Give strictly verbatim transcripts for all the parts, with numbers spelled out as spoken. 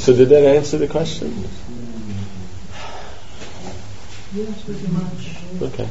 So did that answer the question? Yes, pretty much. Okay.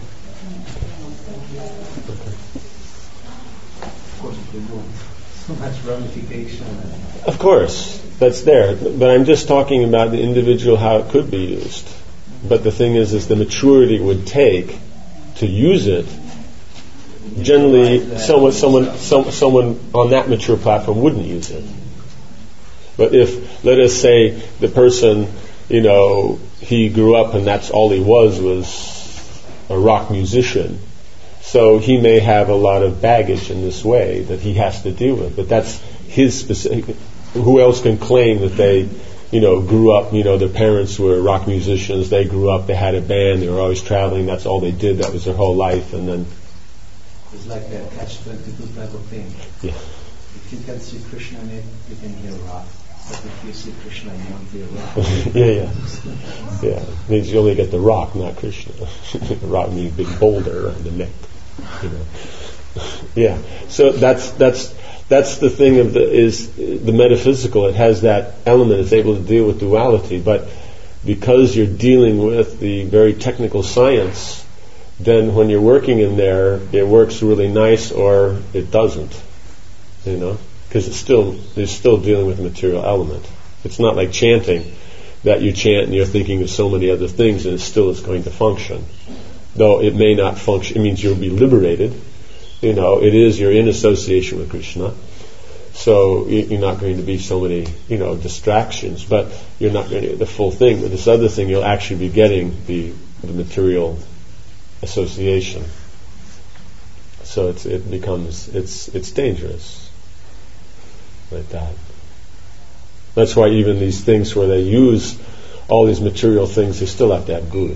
Okay. Of course, we want so much ramification. Of course, that's there. But I'm just talking about the individual, how it could be used. But the thing is, is the maturity it would take to use it. Generally, someone, someone, some, someone on that mature platform wouldn't use it. But if, let us say, the person, you know, he grew up and that's all he was was a rock musician. So he may have a lot of baggage in this way that he has to deal with. But that's his specific. Who else can claim that they, you know, grew up, you know, their parents were rock musicians, they grew up, they had a band, they were always traveling, that's all they did, that was their whole life, and then... It's like a catch twenty-two type of thing. Yeah. If you can see Krishna in it, you can hear rock. But if you see Krishna, you won't hear rock. yeah, yeah. Yeah. It means you only get the rock, not Krishna. Rock means big boulder around the neck. You know. Yeah. So that's that's that's the thing of the is the metaphysical. It has that element. It's able to deal with duality, but because you're dealing with the very technical science, then when you're working in there, it works really nice or it doesn't. You know, because it's still it's still dealing with the material element. It's not like chanting that you chant and you're thinking of so many other things and it still is going to function. Though it may not function, it means you'll be liberated. You know, it is, you're in association with Krishna. So you're not going to be so many, you know, distractions, but you're not going to get the full thing. But this other thing, you'll actually be getting the, the material association. So it's, it becomes, it's, it's dangerous. Like that. That's why even these things where they use all these material things, they still have to have guru.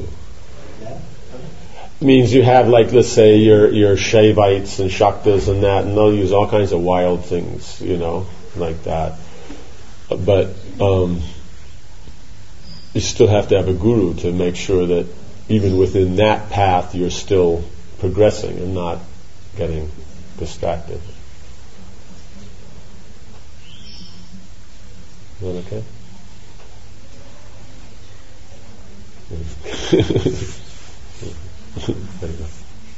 Means you have, like, let's say your your Shaivites and Shaktas and that, and they'll use all kinds of wild things, you know, like that. But um, you still have to have a guru to make sure that even within that path you're still progressing and not getting distracted. Is that okay? There you go.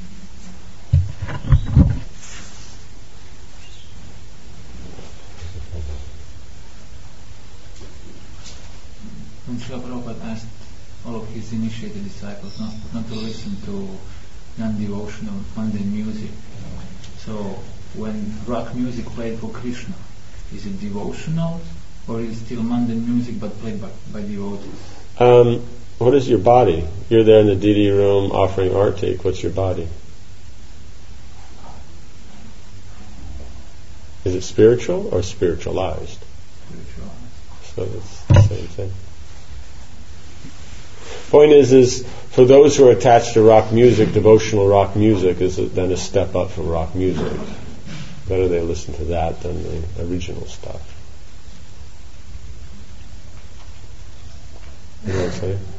When Srila Prabhupada asked all of his initiated disciples not, not to listen to non-devotional mundane music, so when rock music played for Krishna, is it devotional or is it still mundane music but played by, by devotees? Um, What is your body? You're there in the D D room offering artik. What's your body? Is it spiritual or spiritualized? Spiritualized. So it's the same thing. Point is, is for those who are attached to rock music, devotional rock music is then a step up from rock music. Better they listen to that than the original stuff. You know what I'm saying?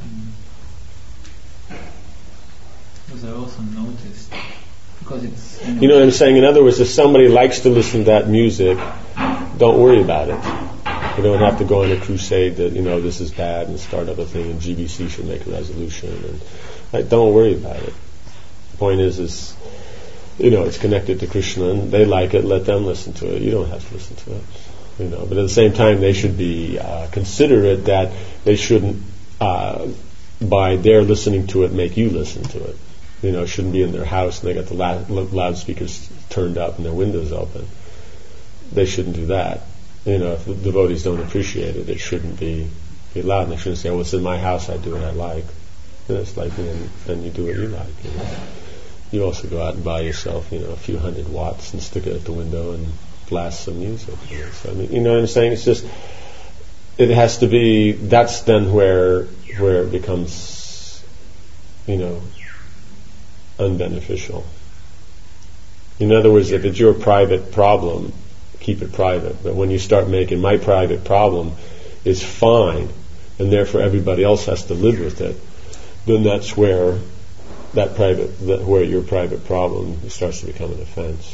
Because I also noticed, because it's... You know, you know what I'm saying? In other words, if somebody likes to listen to that music, don't worry about it. You don't have to go on a crusade that, you know, this is bad and start up a thing and G B C should make a resolution. And like, don't worry about it. The point is, is, you know, it's connected to Krishna and they like it, let them listen to it. You don't have to listen to it. You know, but at the same time, they should be uh, considerate that they shouldn't, uh, by their listening to it, make you listen to it. You know, it shouldn't be in their house and they got the loud, loudspeakers turned up and their windows open. They shouldn't do that. You know, if the devotees don't appreciate it, it shouldn't be, be loud. And they shouldn't say, "Oh, it's in my house. I do what I like." And it's like, you know, then you do what you like. You know, you also go out and buy yourself, you know, a few hundred watts and stick it at the window and blast some music. You know? So I mean, you know what I'm saying? It's just, it has to be. That's then where where it becomes, you know, unbeneficial. In other words, if it's your private problem, keep it private. But when you start making my private problem is fine, and therefore everybody else has to live with it, then that's where that private, that where your private problem starts to become an offense.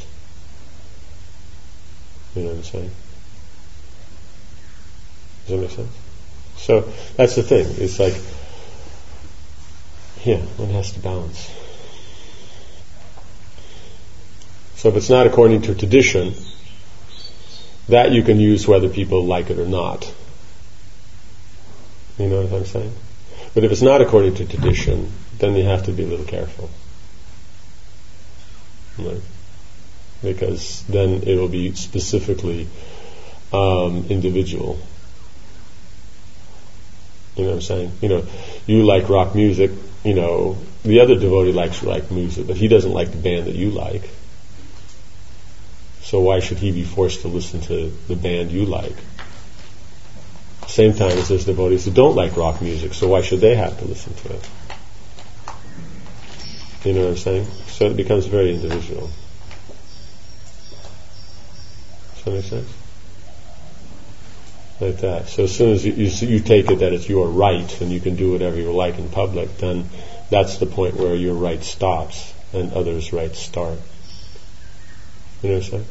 You know what I'm saying? Does that make sense? So that's the thing. It's like, yeah, one has to balance. So if it's not according to tradition, that you can use whether people like it or not. You know what I'm saying? But if it's not according to tradition, then you have to be a little careful. Right? Because then it will be specifically um, individual. You know what I'm saying? You know, you like rock music, you know, the other devotee likes rock music, but he doesn't like the band that you like. So why should he be forced to listen to the band you like? Same time as there's devotees who don't like rock music, so why should they have to listen to it? You know what I'm saying? So it becomes very individual. Does that make sense? Like that. So as soon as you, you, you take it that it's your right and you can do whatever you like in public, then that's the point where your right stops and others' rights start. You know what I'm saying?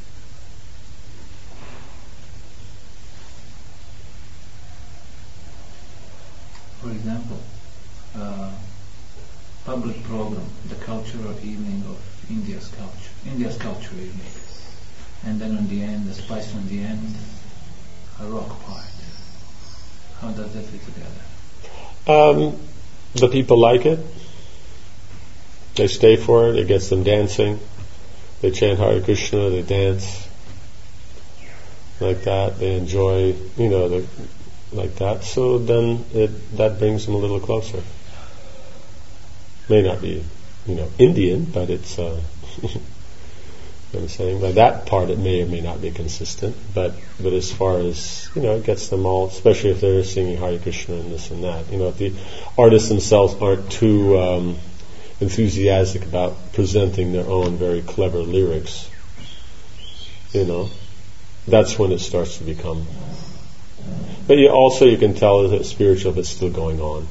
For example, uh, public program, the cultural evening of India's culture, India's culture evening, and then on the end, the spice on the end, a rock part. How does that fit together? Um, the people like it. They stay for it. It gets them dancing. They chant Hare Krishna. They dance like that. They enjoy, you know, the, like that. So then it that brings them a little closer. May not be, you know, Indian, but it's. Uh, You know what I'm saying? By that part, it may or may not be consistent, but but as far as, you know, it gets them all, especially if they're singing Hare Krishna and this and that. You know, if the artists themselves aren't too um, enthusiastic about presenting their own very clever lyrics, you know, that's when it starts to become. But you also you can tell that it's spiritual, but it's still going on.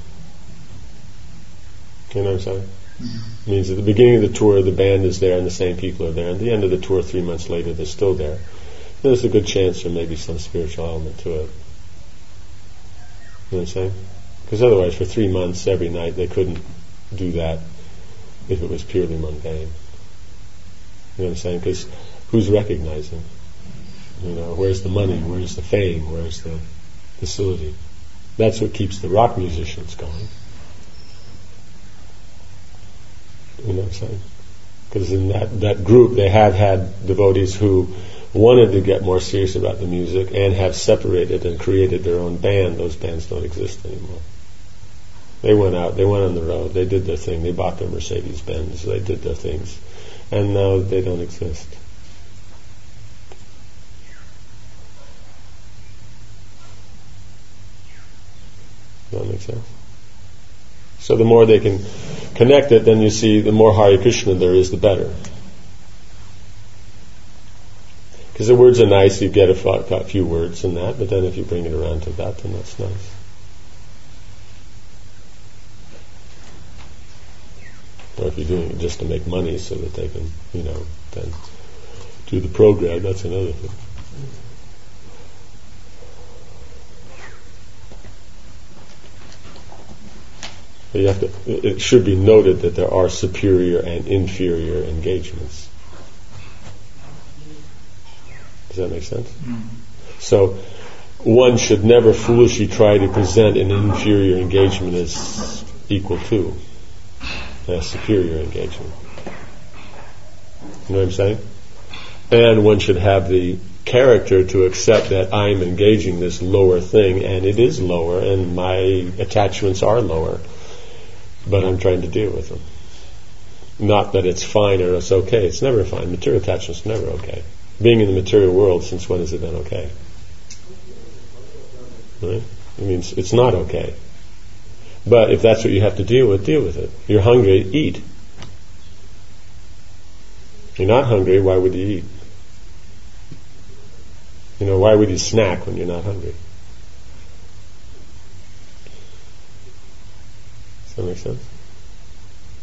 You know what I'm saying? Mm-hmm. It means at the beginning of the tour, the band is there and the same people are there. At the end of the tour, three months later, they're still there. There's a good chance there may be some spiritual element to it. You know what I'm saying? Because otherwise, for three months, every night, they couldn't do that if it was purely mundane. You know what I'm saying? Because who's recognizing? You know, where's the money? Where's the fame? Where's the facility? That's what keeps the rock musicians going. You know what I'm saying? Because in that, that group, they have had devotees who wanted to get more serious about the music and have separated and created their own band. Those bands don't exist anymore. They went out, they went on the road, they did their thing, they bought their Mercedes Benz, they did their things, and now they don't exist. Does that make sense? So the more they can connect it, then you see the more Hare Krishna there is, the better. Because the words are nice, you get a, a few words in that, but then if you bring it around to that, then that's nice. Or if you're doing it just to make money so that they can, you know, then do the program, that's another thing. You have to, it should be noted that there are superior and inferior engagements. Does that make sense? Mm. So one should never foolishly try to present an inferior engagement as equal to a superior engagement. You know what I'm saying? And one should have the character to accept that I'm engaging this lower thing, and it is lower, and my attachments are lower. But I'm trying to deal with them. Not that it's fine or it's okay. It's never fine. Material attachment's never okay. Being in the material world, since when has it been okay? Right? It means it's not okay. But if that's what you have to deal with, deal with it. You're hungry, eat. If you're not hungry, why would you eat? You know, why would you snack when you're not hungry? Does that make sense?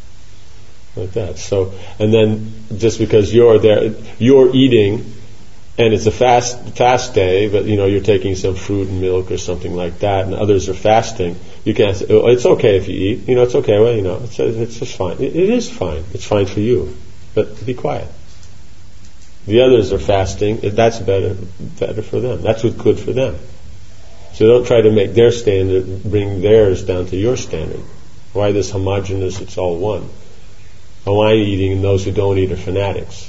Like that. So, and then just because you're there, you're eating and it's a fast fast day, but you know you're taking some fruit and milk or something like that, and others are fasting, you can't say, oh, it's okay if you eat. You know, it's okay. Well, you know, it's it's just fine. It, it is fine. It's fine for you, but be quiet. The others are fasting. That's better better for them. That's what's good for them. So don't try to make their standard, bring theirs down to your standard. Why this homogeneous? It's all one. Wine eating and those who don't eat are fanatics.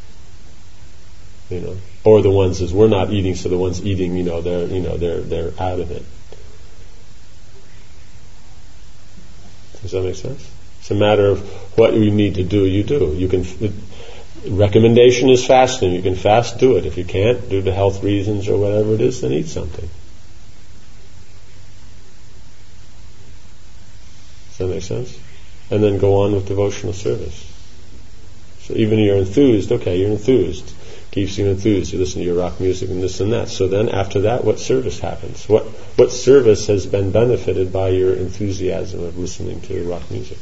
You know, or the ones as we're not eating, so the ones eating, you know, they're you know they're they're out of it. Does that make sense? It's a matter of what you need to do. You do. You can. The recommendation is fasting. You can fast, do it. If you can't, due to health reasons or whatever it is, then eat something. Does that make sense? And then go on with devotional service. So even if you're enthused, okay, you're enthused. Keeps you enthused. You listen to your rock music and this and that. So then after that, what service happens? What what service has been benefited by your enthusiasm of listening to rock music?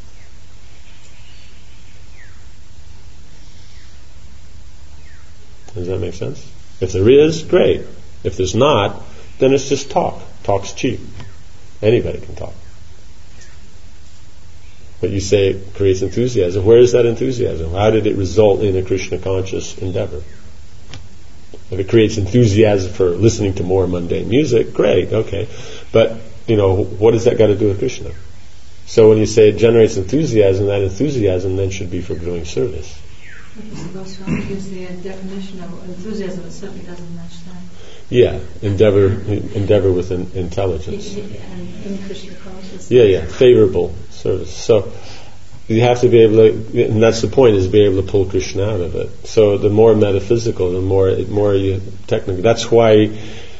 Does that make sense? If there is, great. If there's not, then it's just talk. Talk's cheap. Anybody can talk. But you say it creates enthusiasm. Where is that enthusiasm? How did it result in a Krishna conscious endeavor? If it creates enthusiasm for listening to more mundane music, great, okay. But, you know, what has that got to do with Krishna? So when you say it generates enthusiasm, that enthusiasm then should be for doing service. Because the Goswami gives the definition of enthusiasm, it certainly doesn't match that. Yeah, endeavor endeavor with in, intelligence. And in Krishna consciousness. Yeah, yeah, favorable service. So you have to be able to, and that's the point, is be able to pull Krishna out of it. So the more metaphysical, the more more you technical. That's why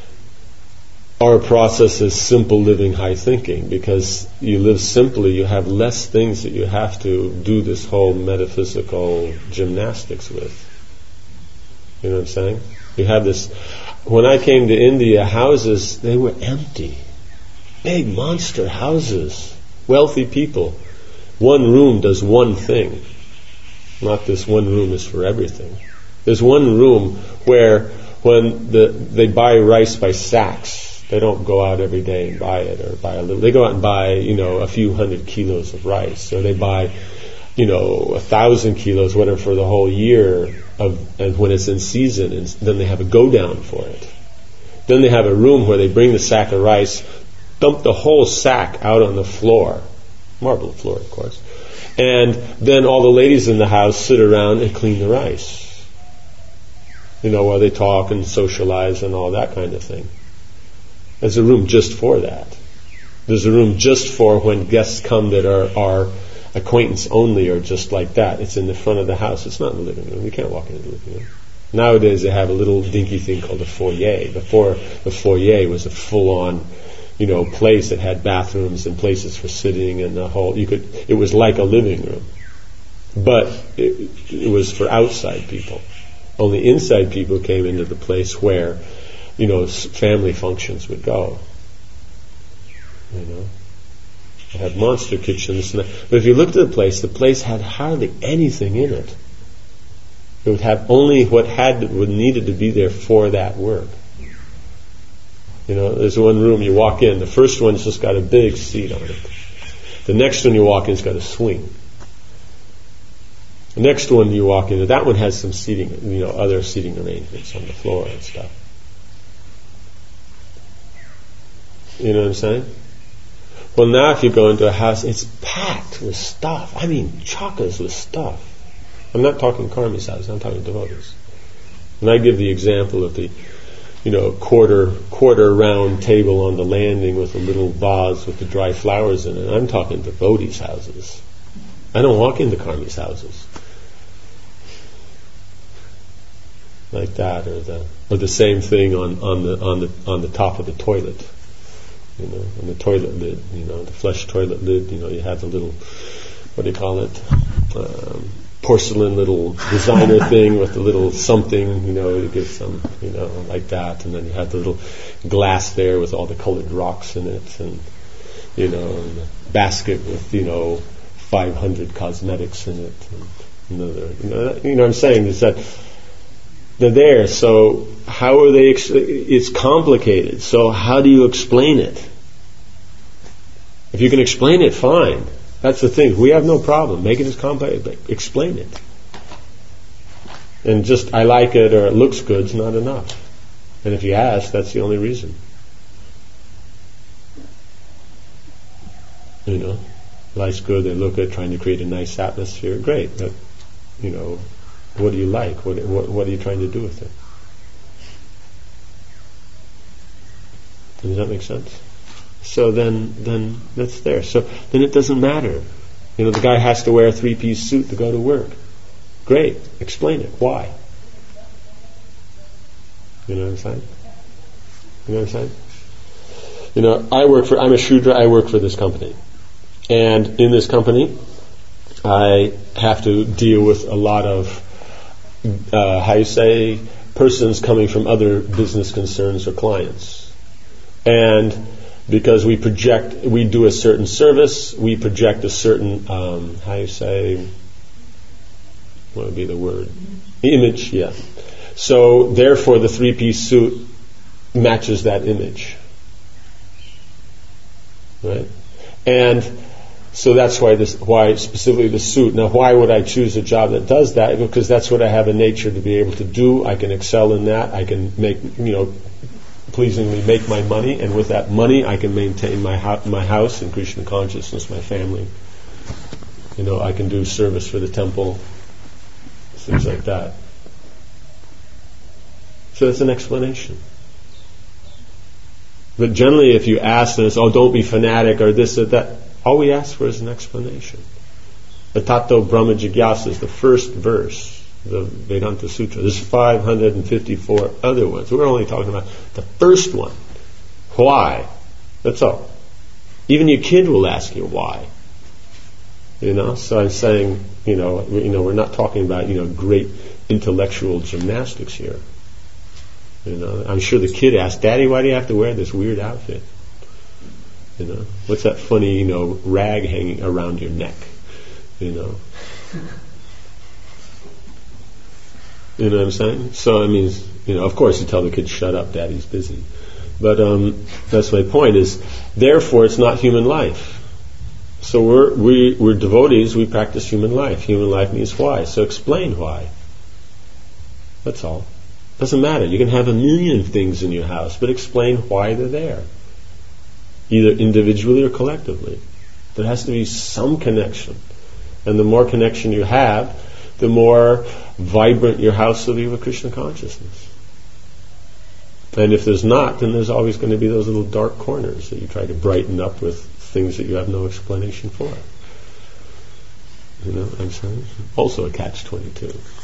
our process is simple living, high thinking, because you live simply, you have less things that you have to do this whole metaphysical gymnastics with. You know what I'm saying? You have this. When I came to India, houses, they were empty. Big monster houses. Wealthy people. One room does one thing. Not this one room is for everything. There's one room where when the, they buy rice by sacks, they don't go out every day and buy it or buy a little. They go out and buy, you know, a few hundred kilos of rice. Or they buy, you know, a thousand kilos, whatever, for the whole year. Of, and when it's in season, and then they have a go down for it. Then they have a room where they bring the sack of rice, dump the whole sack out on the floor, marble floor, of course, and then all the ladies in the house sit around and clean the rice. You know, while they talk and socialize and all that kind of thing. There's a room just for that. There's a room just for when guests come that are are. acquaintance only, or just like that. It's in the front of the house. It's not in the living room. You can't walk into the living room. Nowadays they have a little dinky thing called a foyer. Before, the foyer was a full-on, you know, place that had bathrooms and places for sitting and the whole. You could. It was like a living room, but it, it was for outside people. Only inside people came into the place where, you know, family functions would go. You know. They had monster kitchens. But if you looked at the place, the place had hardly anything in it. It would have only what had what needed to be there for that work. You know, there's one room you walk in. The first one's just got a big seat on it. The next one you walk in's got a swing. The next one you walk into, that one has some seating, you know, other seating arrangements on the floor and stuff. You know what I'm saying? Well, now if you go into a house, it's packed with stuff. I mean, chockers with stuff. I'm not talking karmis house, I'm talking devotees. And I give the example of the, you know, quarter quarter round table on the landing with a little vase with the dry flowers in it. I'm talking devotees' houses. I don't walk into karmis houses. Like that, or the or the same thing on, on the on the on the top of the toilet. You know, on the toilet lid, you know, the flush toilet lid, you know, you have the little, what do you call it, um, porcelain little designer thing with the little something, you know, to give some, you know, like that, and then you have the little glass there with all the colored rocks in it, and, you know, and the basket with, you know, five hundred cosmetics in it, and another, you know, you know what I'm saying, is that They're there, so how are they, ex- it's complicated, so how do you explain it? If you can explain it, fine. That's the thing. We have no problem. Make it as complex, but explain it. And just, I like it or it looks good is not enough. And if you ask, that's the only reason. You know, life's good, they look good, trying to create a nice atmosphere. Great, but, you know, what do you like? What, what, what are you trying to do with it? Does that make sense? So then, then that's there. So then it doesn't matter. You know, the guy has to wear a three-piece suit to go to work. Great, explain it. Why? You know what I'm saying? You know what I'm saying? You know, I work for, I'm a Shudra, I work for this company. And in this company, I have to deal with a lot of, uh, how you say, persons coming from other business concerns or clients. And because we project, we do a certain service, we project a certain, um, how you say, what would be the word? Image, yeah. So therefore the three-piece suit matches that image. Right? And so that's why this, why specifically the suit. Now, why would I choose a job that does that? Because that's what I have a nature to be able to do. I can excel in that. I can make, you know, pleasingly make my money, and with that money, I can maintain my ho- my house in Krishna consciousness, my family. You know, I can do service for the temple, things like that. So that's an explanation. But generally, if you ask this, oh, don't be fanatic or this or that, all we ask for is an explanation. The Tato Brahma Jigyasa is the first verse, the Vedanta Sutra. There's five hundred fifty-four other ones. We're only talking about the first one. Why? That's all. Even your kid will ask you why. You know, so I'm saying, you know, we, you know, we're not talking about, you know, great intellectual gymnastics here. You know, I'm sure the kid asked, Daddy, why do you have to wear this weird outfit? You know, what's that funny, you know, rag hanging around your neck? You know. You know what I'm saying? So, I mean, you know, of course you tell the kid, shut up, Daddy's busy. But um, that's my point is, therefore it's not human life. So we're, we, we're devotees, we practice human life. Human life means why. So explain why. That's all. Doesn't matter. You can have a million things in your house, but explain why they're there. Either individually or collectively. There has to be some connection. And the more connection you have, the more vibrant your house will be with Krishna consciousness. And if there's not, then there's always going to be those little dark corners that you try to brighten up with things that you have no explanation for. You know what I'm saying? Also a catch twenty-two.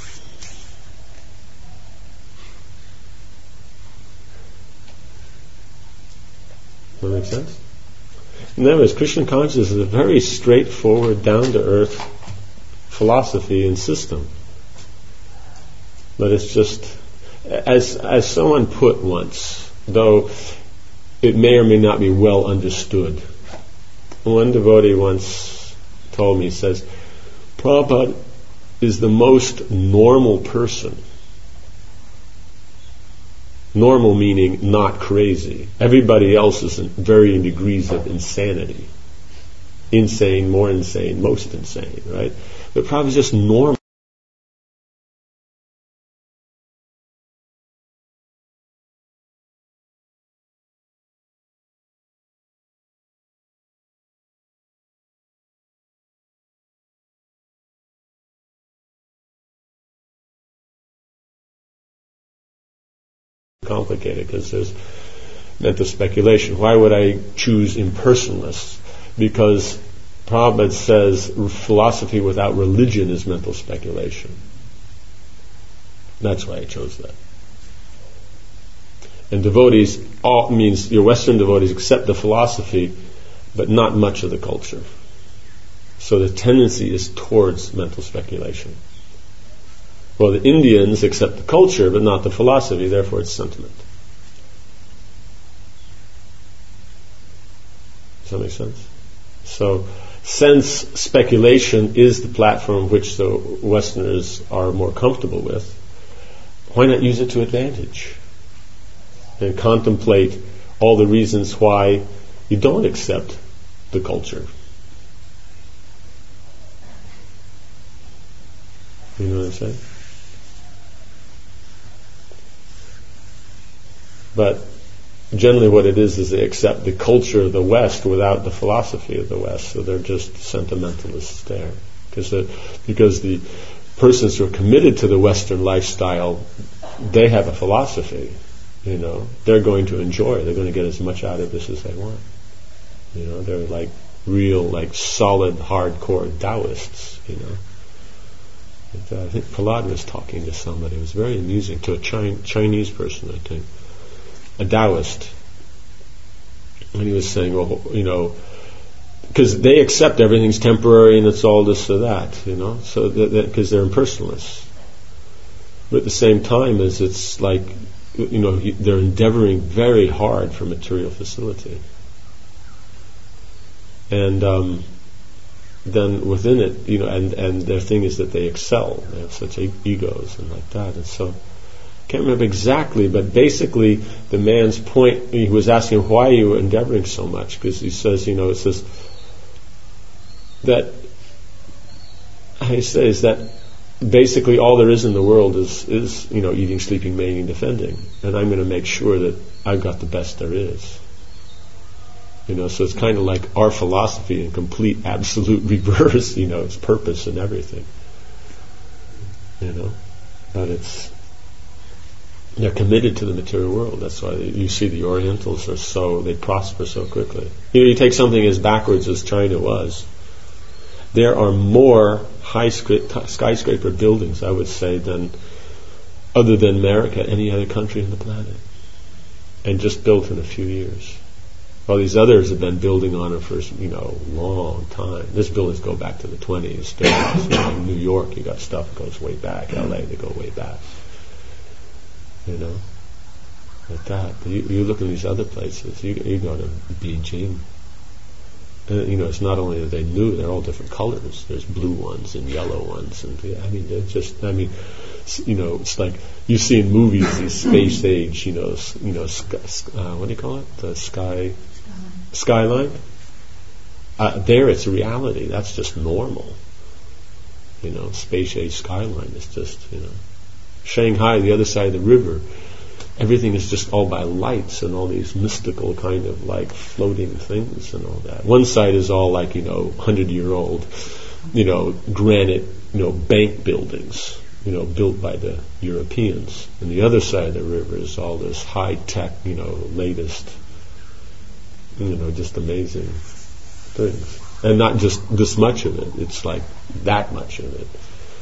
Does that make sense? In other words, Krishna consciousness is a very straightforward, down-to-earth philosophy and system. But it's just, as as someone put once, though it may or may not be well understood, one devotee once told me, says, Prabhupada is the most normal person. Normal meaning not crazy. Everybody else is in varying degrees of insanity. Insane, more insane, most insane, right? But Prabhupada is just normal. Complicated because there's mental speculation. Why would I choose impersonalists? Because Prabhupada says philosophy without religion is mental speculation. That's why I chose that. And devotees, all means your Western devotees accept the philosophy, but not much of the culture. So the tendency is towards mental speculation. Well, the Indians accept the culture, but not the philosophy, therefore it's sentiment. Does that make sense? So, since speculation is the platform which the Westerners are more comfortable with, why not use it to advantage? And contemplate all the reasons why you don't accept the culture. You know what I'm saying? But generally what it is is they accept the culture of the West without the philosophy of the West, so they're just sentimentalists there. Because the, because the persons who are committed to the Western lifestyle, they have a philosophy, you know. They're going to enjoy, they're going to get as much out of this as they want. You know, they're like real, like solid, hardcore Taoists, you know. But, uh, I think Prahlad was talking to somebody, it was very amusing, to a Chi- Chinese person, I think. A Taoist, and he was saying, well, you know, because they accept everything's temporary and it's all this or that, you know, so because they're impersonalists. But at the same time, as it's like, you know, they're endeavoring very hard for material facility, and um, then within it, you know, and and their thing is that they excel. They have such e- egos and like that, and so. Can't remember exactly, but basically the man's point, he was asking why you were endeavoring so much, because he says, you know, it says that, he says that basically all there is in the world is, is you know, eating, sleeping, mating, defending, and I'm going to make sure that I've got the best there is. You know, so it's kind of like our philosophy in complete, absolute reverse, you know, its purpose and everything. You know, but it's, they're committed to the material world. That's why you see the Orientals are so, they prosper so quickly. You know, you take something as backwards as China was. There are more high skyscra- skyscraper buildings, I would say, than other than America, any other country on the planet, and just built in a few years. While these others have been building on it for, you know, a long time. These buildings go back to the twenties. You know, in New York, you got stuff that goes way back. L A, they go way back. You know, like that. But you, you look in these other places. You, you go to Beijing. And, you know, it's not only that they new; they're all different colors. There's blue ones and yellow ones, and yeah, I mean, they're just. I mean, you know, it's like you see in movies these space age. You know, you know, sky, uh, what do you call it? The sky skyline. Uh, there, it's a reality. That's just normal. You know, space age skyline is just, you know. Shanghai, the other side of the river, everything is just all by lights and all these mystical kind of like floating things and all that. One side is all like, you know, hundred-year-old, you know, granite, you know, bank buildings, you know, built by the Europeans. And the other side of the river is all this high-tech, you know, latest, you know, just amazing things. And not just this much of it, it's like that much of it.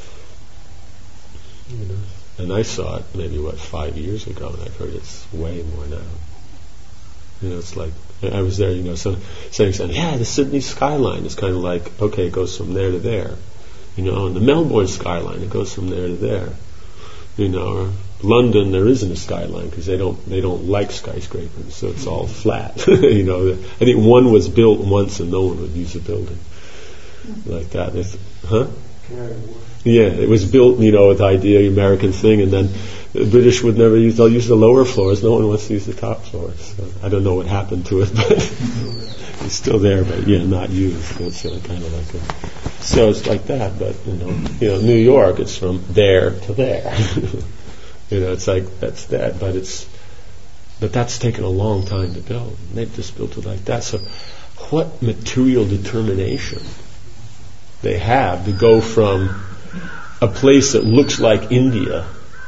You know. And I saw it maybe, what, five years ago, and I've heard it's way more now. You know, it's like, I was there, you know, so saying, saying, yeah, the Sydney skyline is kind of like, okay, it goes from there to there. You know, and the Melbourne skyline, it goes from there to there. You know, or London, there isn't a skyline because they don't they don't like skyscrapers, so it's all flat. You know, I think one was built once and no one would use the building like that. It's, huh? Yeah, it was built, you know, with the idea, American thing, and then the British would never use, they'll use the lower floors, no one wants to use the top floors. So I don't know what happened to it, but it's still there, but yeah, not used. It's uh, kind of like a, so it's like that, but, you know, you know, New York, it's from there to there. You know, it's like, that's that, but it's, but that's taken a long time to build. And they've just built it like that. So what material determination they have to go from a place that looks like India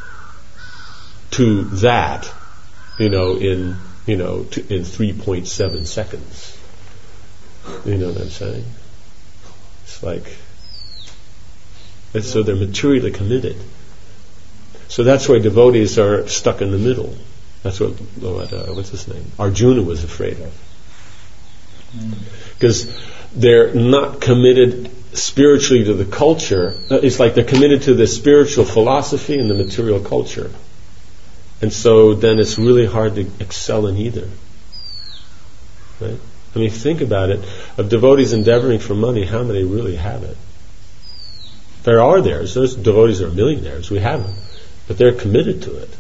to that, you know, in you know to, in three point seven seconds. You know what I'm saying? It's like, and so they're materially committed. So that's why devotees are stuck in the middle. That's what, what uh, what's his name? Arjuna was afraid of, because mm. they're not committed spiritually to the culture. It's like they're committed to the spiritual philosophy and the material culture, and so then it's really hard to excel in either. Right? I mean, think about it. Of devotees endeavoring for money, how many really have it? There are theirs. Those devotees are millionaires. We have them. but they're committed to it.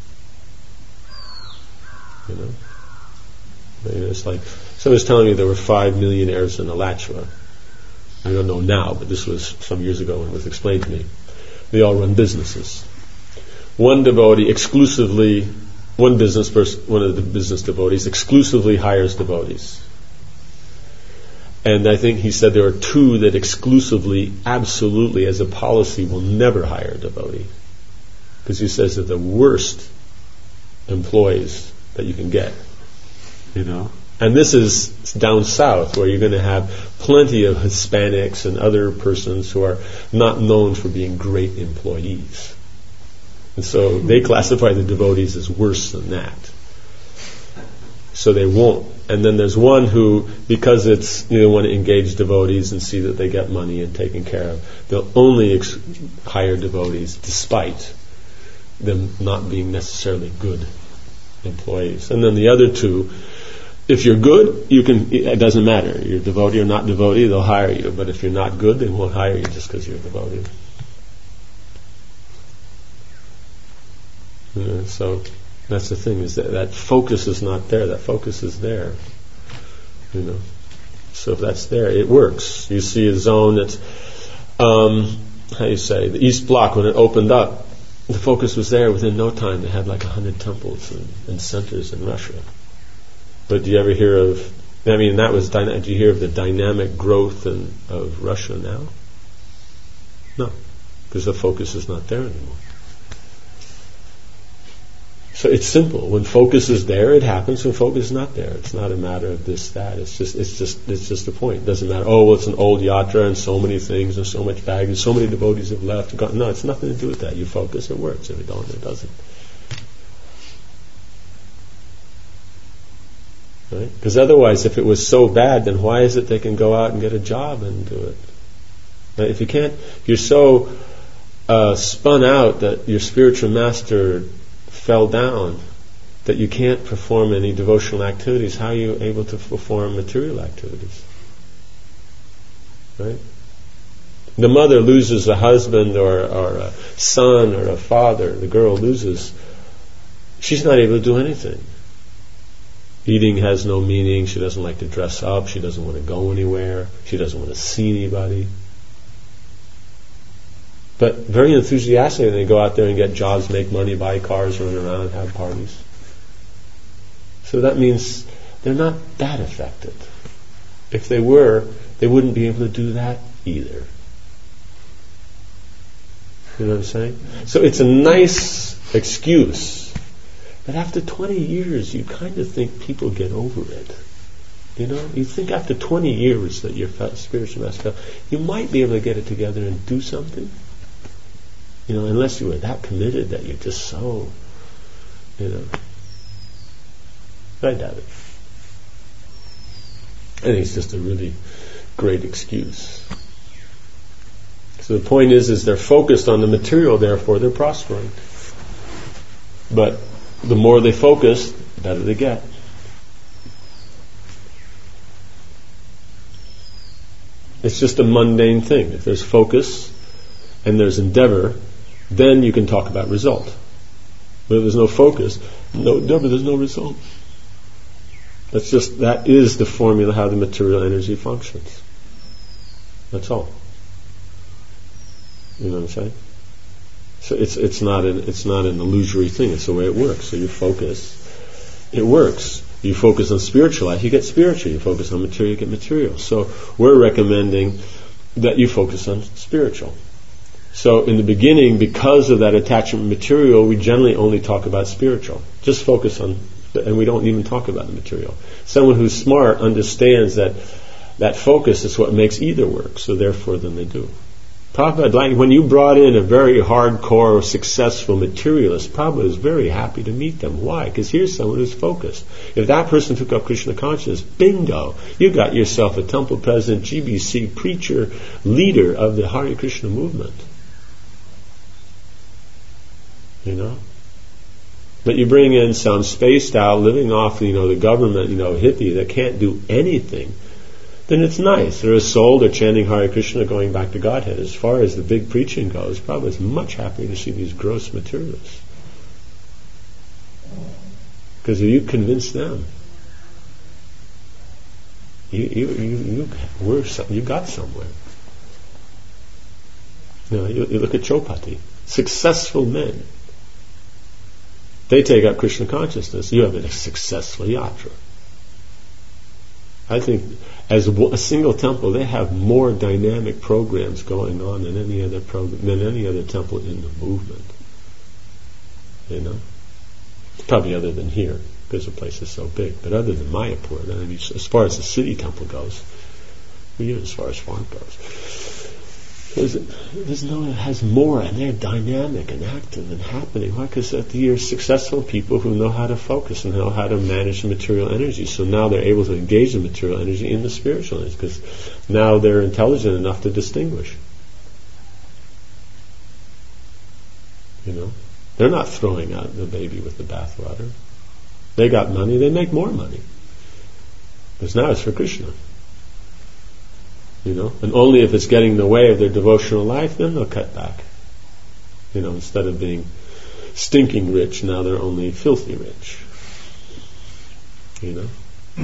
You know, you know it's like someone was telling me there were five millionaires in Alachua. I don't know now, but this was some years ago when it was explained to me. They all run businesses. One devotee exclusively, one business person, one of the business devotees exclusively hires devotees. And I think he said there are two that exclusively, absolutely, as a policy, will never hire a devotee. Because he says they're the worst employees that you can get. You know? And this is down south, where you're going to have plenty of Hispanics and other persons who are not known for being great employees. And so they classify the devotees as worse than that. So they won't. And then there's one who, because it's, you know, want to engage devotees and see that they get money and taken care of, they'll only ex- hire devotees despite them not being necessarily good employees. And then the other two, if you're good, you can. It doesn't matter. You're devotee or not devotee, they'll hire you. But if you're not good, they won't hire you just because you're a devotee. You know, so that's the thing, is that that focus is not there. That focus is there. You know, so if that's there, it works. You see a zone that's, um, how do you say, the East Bloc, when it opened up, the focus was there within no time. They had like a hundred temples and, and centers in Russia. But do you ever hear of, I mean, that was, dyna- do you hear of the dynamic growth in, of Russia now? No, because the focus is not there anymore. So it's simple. When focus is there, it happens. When focus is not there, it's not a matter of this, that. It's just, it's just, it's just a point. It doesn't matter. Oh, well, it's an old yatra and so many things and so much baggage. So many devotees have left. Gone. No, it's nothing to do with that. You focus, it works. If it don't, it doesn't. Right? Because otherwise, if it was so bad, then why is it they can go out and get a job and do it? Right? If you can't, if you're so uh, spun out that your spiritual master fell down, that you can't perform any devotional activities, how are you able to perform material activities? Right? The mother loses a husband or, or a son or a father, the girl loses, she's not able to do anything. Eating has no meaning, she doesn't like to dress up, she doesn't want to go anywhere, she doesn't want to see anybody. But very enthusiastic, and they go out there and get jobs, make money, buy cars, run around, have parties. So that means they're not that affected. If they were, they wouldn't be able to do that either. You know what I'm saying? So it's a nice excuse. But after twenty years, you kind of think people get over it. You know, you think after twenty years that your spiritual master, you might be able to get it together and do something. You know, unless you were that committed that you're just so, you know. I doubt it. I think it's just a really great excuse. So the point is, is they're focused on the material, therefore they're prospering. But the more they focus, the better they get. It's just a mundane thing. If there's focus and there's endeavor, then you can talk about result. But if there's no focus, no endeavor, there's no result. That's just, that is the formula how the material energy functions. That's all. You know what I'm saying? So it's it's not an it's not an illusory thing. It's the way it works. So you focus, it works. You focus on spiritual life, you get spiritual. You focus on material, you get material. So we're recommending that you focus on spiritual. So in the beginning, because of that attachment material, we generally only talk about spiritual. Just focus on, and we don't even talk about the material. Someone who's smart understands that that focus is what makes either work. So therefore, then they do. Prabhupada, like when you brought in a very hardcore, successful materialist, Prabhupada was very happy to meet them. Why? Because here's someone who's focused. If that person took up Krishna consciousness, bingo, you got yourself a temple president, G B C preacher, leader of the Hare Krishna movement. You know? But you bring in some spaced out, living off, you know, the government, you know, hippie that can't do anything then it's nice. They're a soul, they're chanting Hare Krishna, going back to Godhead. As far as the big preaching goes, Prabhupada is much happier to see these gross materialists. Because if you convince them, you you you you, were some, you got somewhere. You know, you, you look at Chopati, successful men. They take up Krishna consciousness. You have a successful yatra. I think as a, a single temple, they have more dynamic programs going on than any other program, than any other temple in the movement. You know, probably other than here, because the place is so big. But other than Mayapur, I mean, as far as the city temple goes, even as far as Farm goes, there's, there's no, it has more, and they're dynamic and active and happening. Why? Because you're successful people who know how to focus and know how to manage the material energy. So now they're able to engage the material energy in the spiritual energy, because now they're intelligent enough to distinguish. You know, they're not throwing out the baby with the bathwater. They got money, they make more money. Because now it's for Krishna. You know, and only if it's getting in the way of their devotional life, then they'll cut back. You know, instead of being stinking rich, now they're only filthy rich. You know?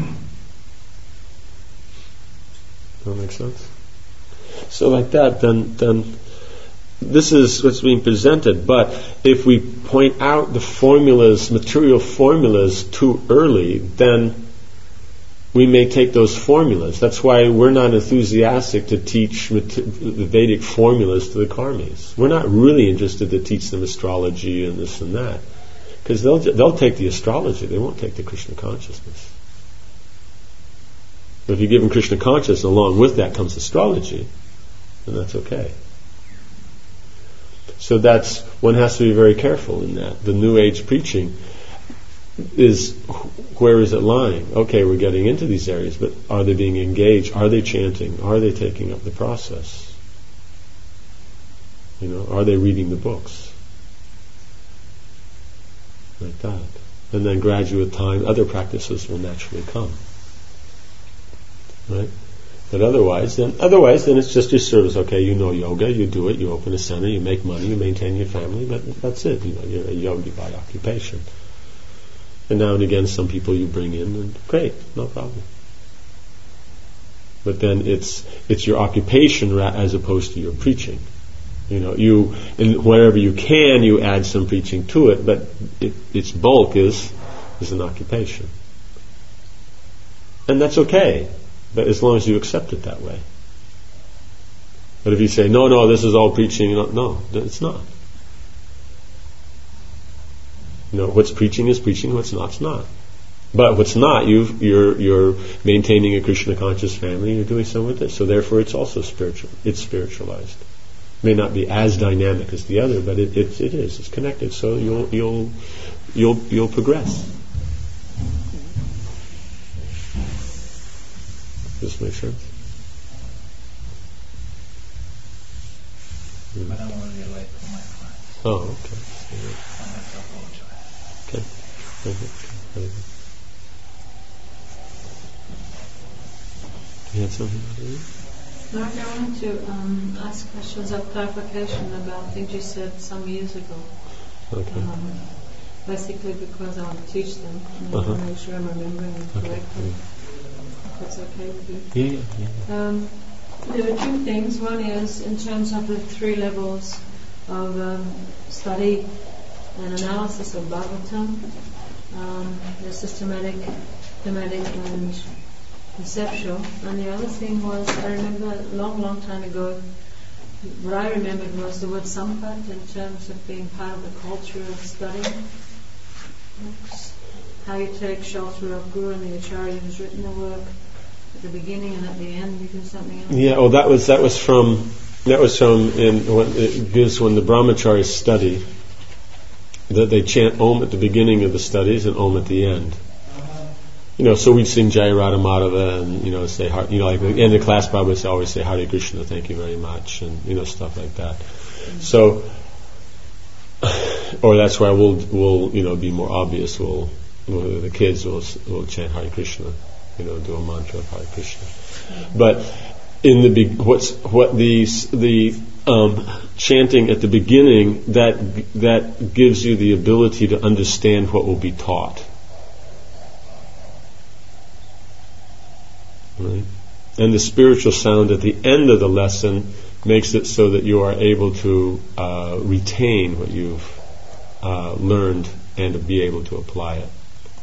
That makes sense? So like that, then then this is what's being presented. But if we point out the formulas, material formulas too early, then we may take those formulas. That's why we're not enthusiastic to teach the Vedic formulas to the karmis. We're not really interested to teach them astrology and this and that, because they'll they'll take the astrology. They won't take the Krishna consciousness. But if you give them Krishna consciousness, along with that comes astrology, then that's okay. So that's, one has to be very careful in that. The New Age preaching is, where is it lying? Okay, we're getting into these areas, but are they being engaged? Are they chanting? Are they taking up the process? You know, are they reading the books? Like that. And then gradually with time, other practices will naturally come. Right? But otherwise, then otherwise, then it's just your service. Okay, you know yoga, you do it, you open a center, you make money, you maintain your family, but that's it. You know, you're a yogi by occupation. And now and again, some people you bring in, and great, no problem. But then it's it's your occupation ra- as opposed to your preaching. You know, you and wherever you can, you add some preaching to it, but it, its bulk is is an occupation, and that's okay. But as long as you accept it that way. But if you say no, no, this is all preaching, no, no it's not. You know, what's preaching is preaching, what's not's not. But what's not, you've, you're you're maintaining a Krishna conscious family, you're doing something with it, so therefore it's also spiritual. It's spiritualized. It may not be as dynamic as the other, but it, it, it is. It's connected, so you'll you'll you'll you'll progress. Does this make sense? But I'm already late for my class. Oh, okay. I have to apologize. Okay. Very good. Very good. You had something to do? Mark, I wanted to um, ask questions of clarification about things you said some years ago. Okay. Um, basically because I want to teach them, and I Uh-huh. want to make sure I'm remembering them Okay. correctly. If that's okay with you. Yeah, yeah, yeah. Um, there are two things. One is in terms of the three levels of um, study and analysis of Bhagavatam, um, the systematic, thematic, and conceptual. And the other thing was, I remember a long, long time ago, what I remembered was the word sampat in terms of being part of the culture of studying. How you take shelter of Guru and the Acharya who's written the work. At the beginning and at the end, you do something else. Yeah. Oh, that was that was from that was from in when it gives when the brahmacharis study. That they chant Om at the beginning of the studies and Om at the end. You know, so we'd sing Jai Radha Madhava and you know say you know like at the end of the class, Prabhupada would always say Hare Krishna, thank you very much, and you know stuff like that. Mm-hmm. So, or that's why we'll we'll you know be more obvious. We'll, we'll the kids will will chant Hare Krishna. you know, do a mantra of Hare Krishna. But in the be- what's what the the um, chanting at the beginning, that that gives you the ability to understand what will be taught. Right? And the spiritual sound at the end of the lesson makes it so that you are able to uh, retain what you've uh, learned and to be able to apply it.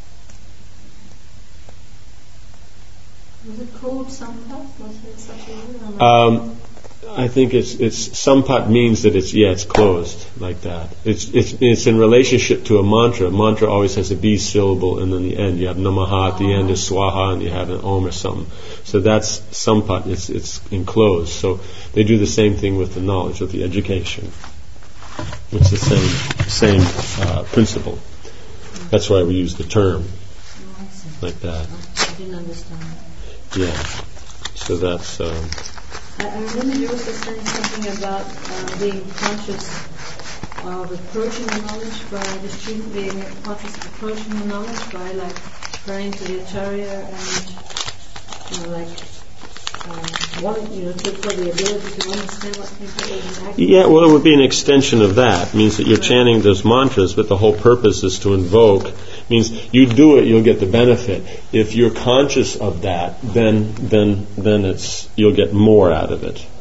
Was it called Sampat? Was it such a word? Um, I think it's it's Sampat means that it's yeah it's closed like that. It's it's it's in relationship to a mantra. A mantra always has a B syllable, and then the end you have Namaha at the end is Swaha, and you have an Om or something. So that's Sampat. It's it's enclosed. So they do the same thing with the knowledge, with the education. It's the same same uh, principle. That's why we use the term like that. I didn't understand. Yeah. So that's. Um, I, I remember you also saying something about uh, being conscious of approaching the knowledge by the student being conscious of approaching the knowledge by like praying to the Acharya and you know like um, wanting you know to for the ability to understand what people are acting. Yeah, well, it would be an extension of that. It means that you're chanting those mantras, but the whole purpose is to invoke. It means you do it, you'll get the benefit. If you're conscious of that, then then then it's you'll get more out of it.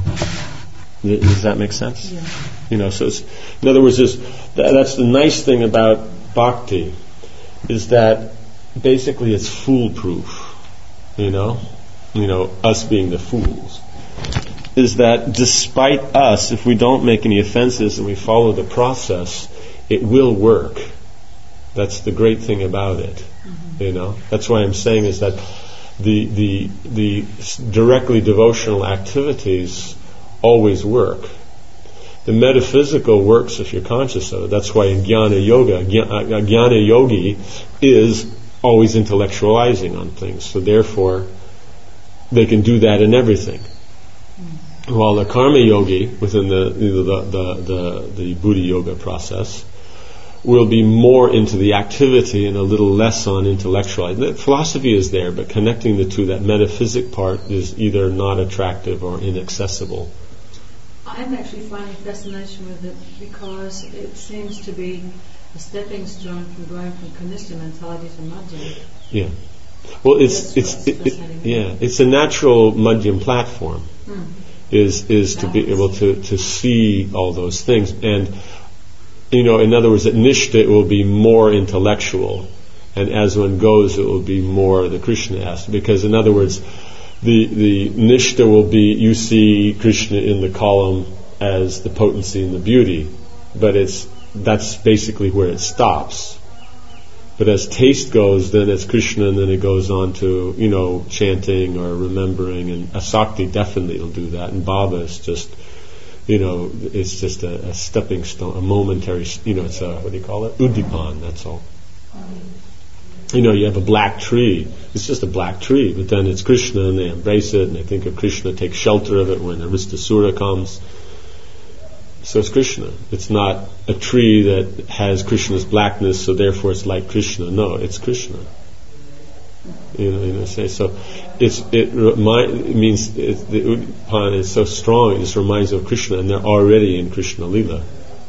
Does that make sense? Yeah. You know, so it's, in other words, there's, that, that's the nice thing about bhakti, is that basically it's foolproof. You know, you know, us being the fools, is that despite us, if we don't make any offenses and we follow the process, it will work. That's the great thing about it. Mm-hmm. You know, that's why I'm saying is that the the the directly devotional activities always work. The metaphysical works if you're conscious of it. That's why in Jnana Yoga, Jnana Yogi is always intellectualizing on things. So therefore, they can do that in everything. Mm. While the Karma Yogi, within the the the the, the Buddha Yoga process, will be more into the activity and a little less on intellectualizing. The philosophy is there, but connecting the two, that metaphysic part is either not attractive or inaccessible. I'm actually finding fascination with it because it seems to be a stepping stone from going from Kanishta mentality to Madhyam. Yeah. Well, it's That's it's it, it, fascinating. yeah, it's a natural Madhyam platform. Hmm. Is is to be able to, to see all those things, and you know, in other words, at Nishta it will be more intellectual, and as one goes, it will be more the Krishna aspect. Because in other words, the the Nishta will be you see Krishna in the column as the potency and the beauty, but it's that's basically where it stops. But as taste goes, then it's Krishna, and then it goes on to, you know, chanting or remembering, and Asakti definitely will do that, and Baba is just, you know, it's just a, a stepping stone, a momentary, you know, it's a, what do you call it? Udipan, that's all. You know, you have a black tree, it's just a black tree, but then it's Krishna, and they embrace it, and they think of Krishna, take shelter of it when Aristasura comes. So it's Krishna. It's not a tree that has Krishna's blackness, so therefore it's like Krishna. No, it's Krishna. You know, you know. Say so. It's it, remi- it means it, the Udipan is so strong. It just reminds you of Krishna, and they're already in Krishna Lila,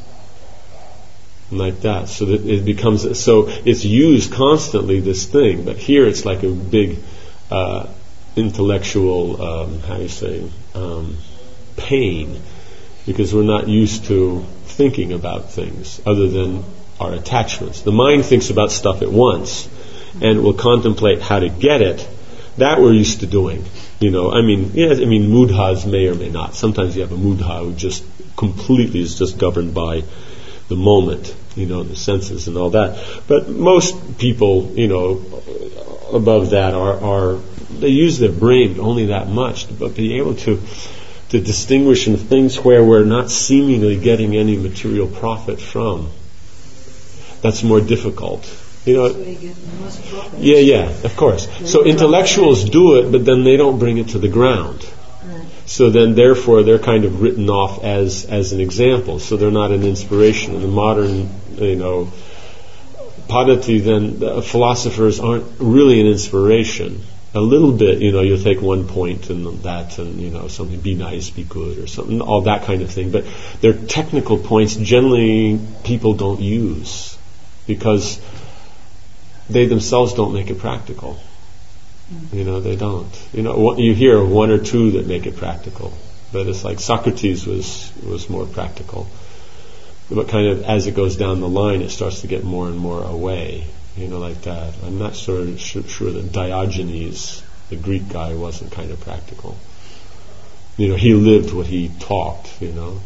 like that. So that it becomes so. It's used constantly, this thing, but here it's like a big uh, intellectual. Um, how do you say um, pain. Because we're not used to thinking about things other than our attachments. The mind thinks about stuff at once and will contemplate how to get it. That we're used to doing. You know, I mean, yeah, I mean, mudhas may or may not. Sometimes you have a mudha who just completely is just governed by the moment, you know, the senses and all that. But most people, you know, above that are, are they use their brain only that much, but being able to to distinguish in things where we're not seemingly getting any material profit from. That's more difficult. You know. So you get the most profit. Yeah, yeah, of course. So intellectuals do it, but then they don't bring it to the ground. Right. So then, therefore, they're kind of written off as as an example. So they're not an inspiration. In the modern, you know, Padati, then uh, philosophers aren't really an inspiration. A little bit, you know, you'll take one point and that, and you know, something, be nice, be good, or something, all that kind of thing. But they're technical points generally people don't use because they themselves don't make it practical. You know, they don't. You know, you hear one or two that make it practical, but it's like Socrates was was more practical. But kind of as it goes down the line, it starts to get more and more away. You know, like that. I'm not sure, sure, sure that Diogenes, the Greek guy, wasn't kind of practical. You know, he lived what he talked, you know.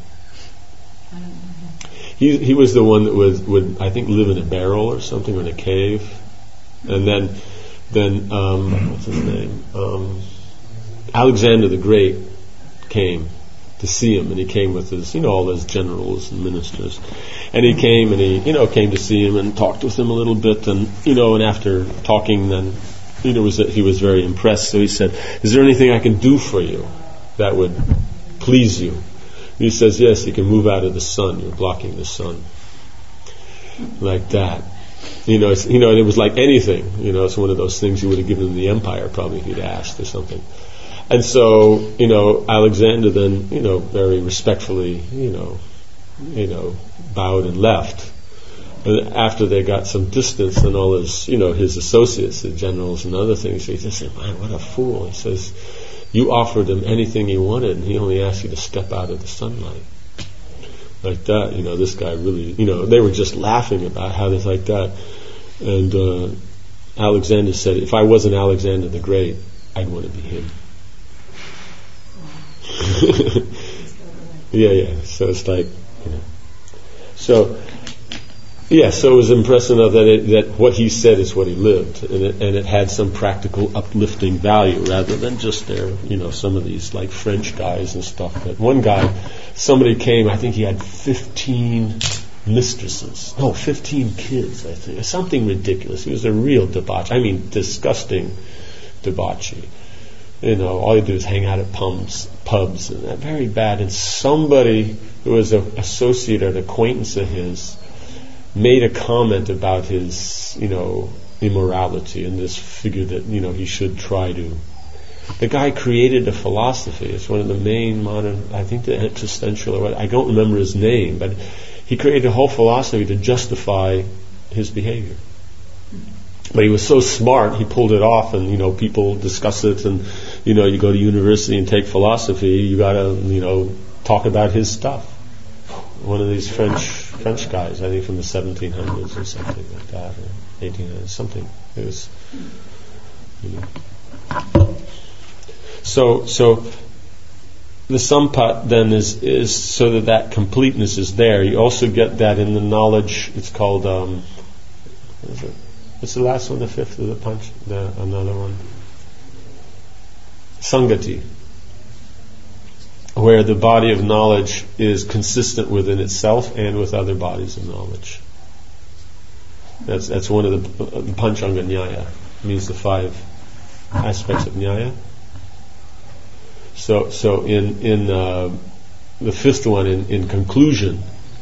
He he was the one that would, would I think, live in a barrel or something, or in a cave. And then, then um, what's his name? Um, Alexander the Great came to see him, and he came with his, you know, all his generals and ministers. And he came and he, you know, came to see him and talked with him a little bit, and you know, and after talking, then, you know, was that he was very impressed. So he said, "Is there anything I can do for you that would please you?" And he says, "Yes, you can move out of the sun. You're blocking the sun." Like that, you know. It's, you know, and it was like anything. You know, it's one of those things you would have given him the empire probably if he'd asked or something. And so, you know, Alexander then, you know, very respectfully, you know, you know, bowed and left. And after they got some distance, and all his, you know, his associates, the generals and other things, he just said, "Man, what a fool!" He says, "You offered him anything he wanted, and he only asked you to step out of the sunlight." Like that, you know, this guy really, you know, they were just laughing about how it's like that. And uh, Alexander said, "If I wasn't Alexander the Great, I'd want to be him." yeah, yeah. So it's like, you know. So, yeah. So it was impressive enough that it, that what he said is what he lived, and it, and it had some practical, uplifting value rather than just their, you know, some of these like French guys and stuff. But one guy, somebody came. I think he had fifteen mistresses. No, fifteen kids. I think something ridiculous. He was a real debauch. I mean, disgusting debauchery. You know, all you do is hang out at pubs, pubs, and that very bad. And somebody who was an associate or an acquaintance of his made a comment about his, you know, immorality, and this figured that, you know, he should try to. The guy created a philosophy. It's one of the main modern, I think, the existential, or what, I don't remember his name, but he created a whole philosophy to justify his behavior. But he was so smart, he pulled it off, and, you know, people discuss it, and, you know, you go to university and take philosophy, you gotta, you know, talk about his stuff. One of these French French guys, I think from the seventeen hundreds or something like that, or eighteen hundreds, something. It was, you know. So, so the sampat then is, is so that that completeness is there. You also get that in the knowledge. It's called, um, what is it? What's the last one, the fifth of the punch? The, another one. Sangati. Where the body of knowledge is consistent within itself and with other bodies of knowledge. That's that's one of the, the Panchanga Nyaya. Means the five aspects of Nyaya. So so in in uh, the fifth one, in, in conclusion,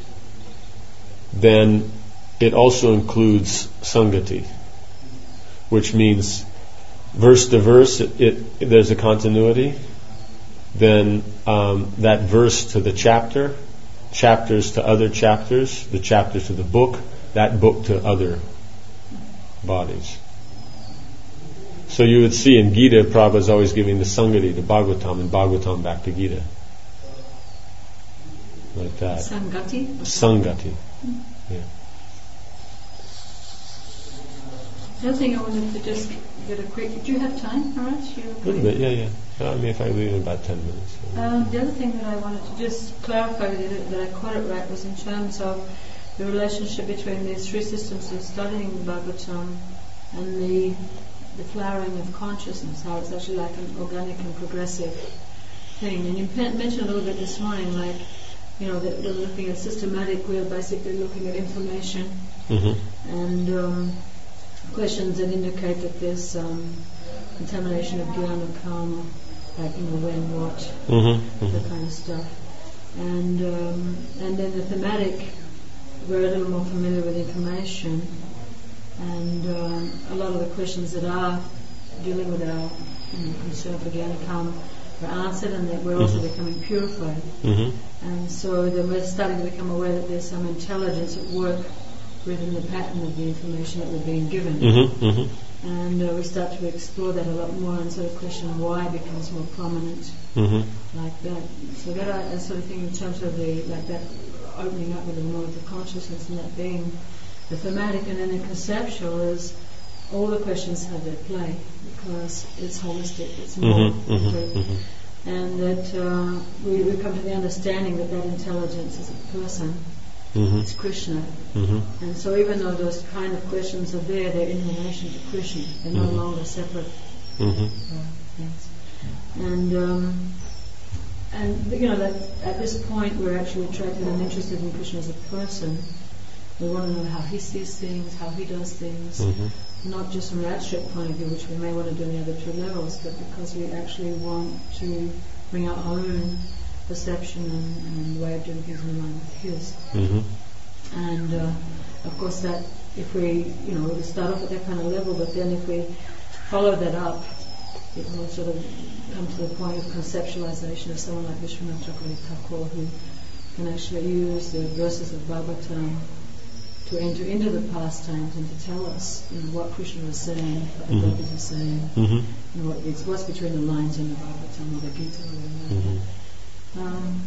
then it also includes Sangati, which means verse to verse, it, it, there's a continuity. Then um, that verse to the chapter, chapters to other chapters, the chapter to the book, that book to other bodies. So you would see in Gita, Prabhupada is always giving the Sangati to Bhagavatam, and Bhagavatam back to Gita. Like that. Sangati? Sangati. Yeah. The other thing I wanted to just get a quick... Do you have time, Maharaj? You A little bit, yeah, yeah. I mean, if I leave in about ten minutes. Um, the other thing that I wanted to just clarify with you, that I caught it right, was in terms of the relationship between these three systems of studying Bhagavatam and the the flowering of consciousness, how it's actually like an organic and progressive thing. And you mentioned a little bit this morning, like, you know, that we're looking at systematic, we're basically looking at information mm-hmm. and um, questions that indicate that there's um, contamination of jnana karma, like, you know, when, what, mm-hmm. that kind of stuff. And um, and then the thematic, we're a little more familiar with information. And um, a lot of the questions that are dealing with our you know, concern for Jnana Karma are answered, and that we're also Mm-hmm. becoming purified. Mm-hmm. And so then we're starting to become aware that there's some intelligence at work within the pattern of the information that we're being given. Mm-hmm. Mm-hmm. And uh, we start to explore that a lot more, and sort of question why becomes more prominent Mm-hmm. like that. So that I, I sort of think in terms of the like that opening up with the mode of consciousness and that being the thematic, and then the conceptual is all the questions have their play because it's holistic, it's more Mm-hmm. complete. Mm-hmm. Mm-hmm. And that uh, we, we come to the understanding that that intelligence is a person, Mm-hmm. it's Krishna. Mm-hmm. And so even though those kind of questions are there, they're in relation to Krishna. They're no Mhm. longer separate Mm-hmm. uh, things. And um, and you know that at this point we're actually attracted and interested in Krishna as a person. We want to know how he sees things, how he does things, Mm-hmm. not just from an abstract point of view, which we may want to do in the other two levels, but because we actually want to bring our own perception and, and way of doing things in line with his. Mm-hmm. And uh, of course that if we, you know, we start off at that kind of level, but then if we follow that up, it will sort of come to the point of conceptualization of someone like Vishwanath Chakravarti Thakur, who can actually use the verses of Bhagavatam to enter into the pastimes and to tell us, you know, what Krishna was saying, what the Mhm. gopis are saying, Mm-hmm. you know, what it's, what's between the lines in the Bhagavatam or the Gita or whatever. Mm-hmm. Um,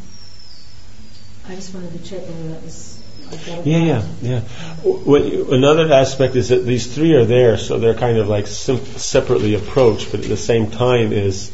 I just wanted to check whether that was. I got it Yeah, right. yeah, yeah. What you, another aspect is that these three are there, so they're kind of like sim- separately approached, but at the same time is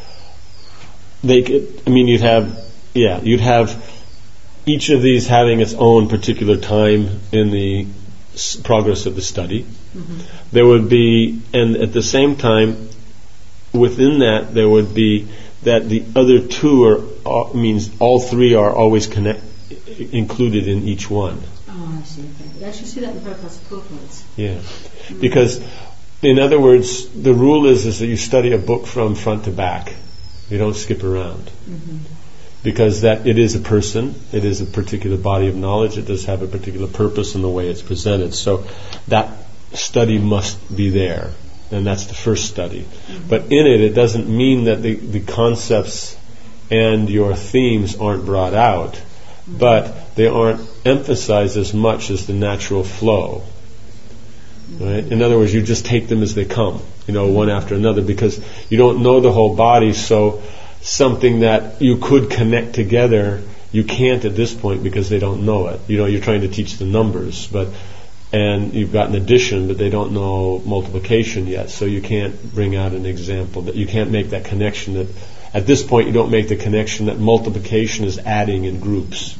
they could, I mean, you'd have, yeah, you'd have each of these having its own particular time in the s- progress of the study. Mm-hmm. There would be, and at the same time, within that, there would be that the other two are uh, means all three are always connect, included in each one. Oh, I see. Okay. I actually see that in Prabhupada's purports. Yeah, because in other words, the rule is is that you study a book from front to back. You don't skip around. Mm-hmm. Because that it is a person, it is a particular body of knowledge, it does have a particular purpose in the way it's presented. So that study must be there, and that's the first study. Mm-hmm. But in it, it doesn't mean that the, the concepts and your themes aren't brought out, mm-hmm. but they aren't emphasized as much as the natural flow. Mm-hmm. Right? In other words, you just take them as they come, you know, one after another, because you don't know the whole body, so something that you could connect together, you can't at this point because they don't know it. You know, you're trying to teach the numbers, but and you've got an addition, but they don't know multiplication yet, so you can't bring out an example. That you can't make that connection. That at this point you don't make the connection that multiplication is adding in groups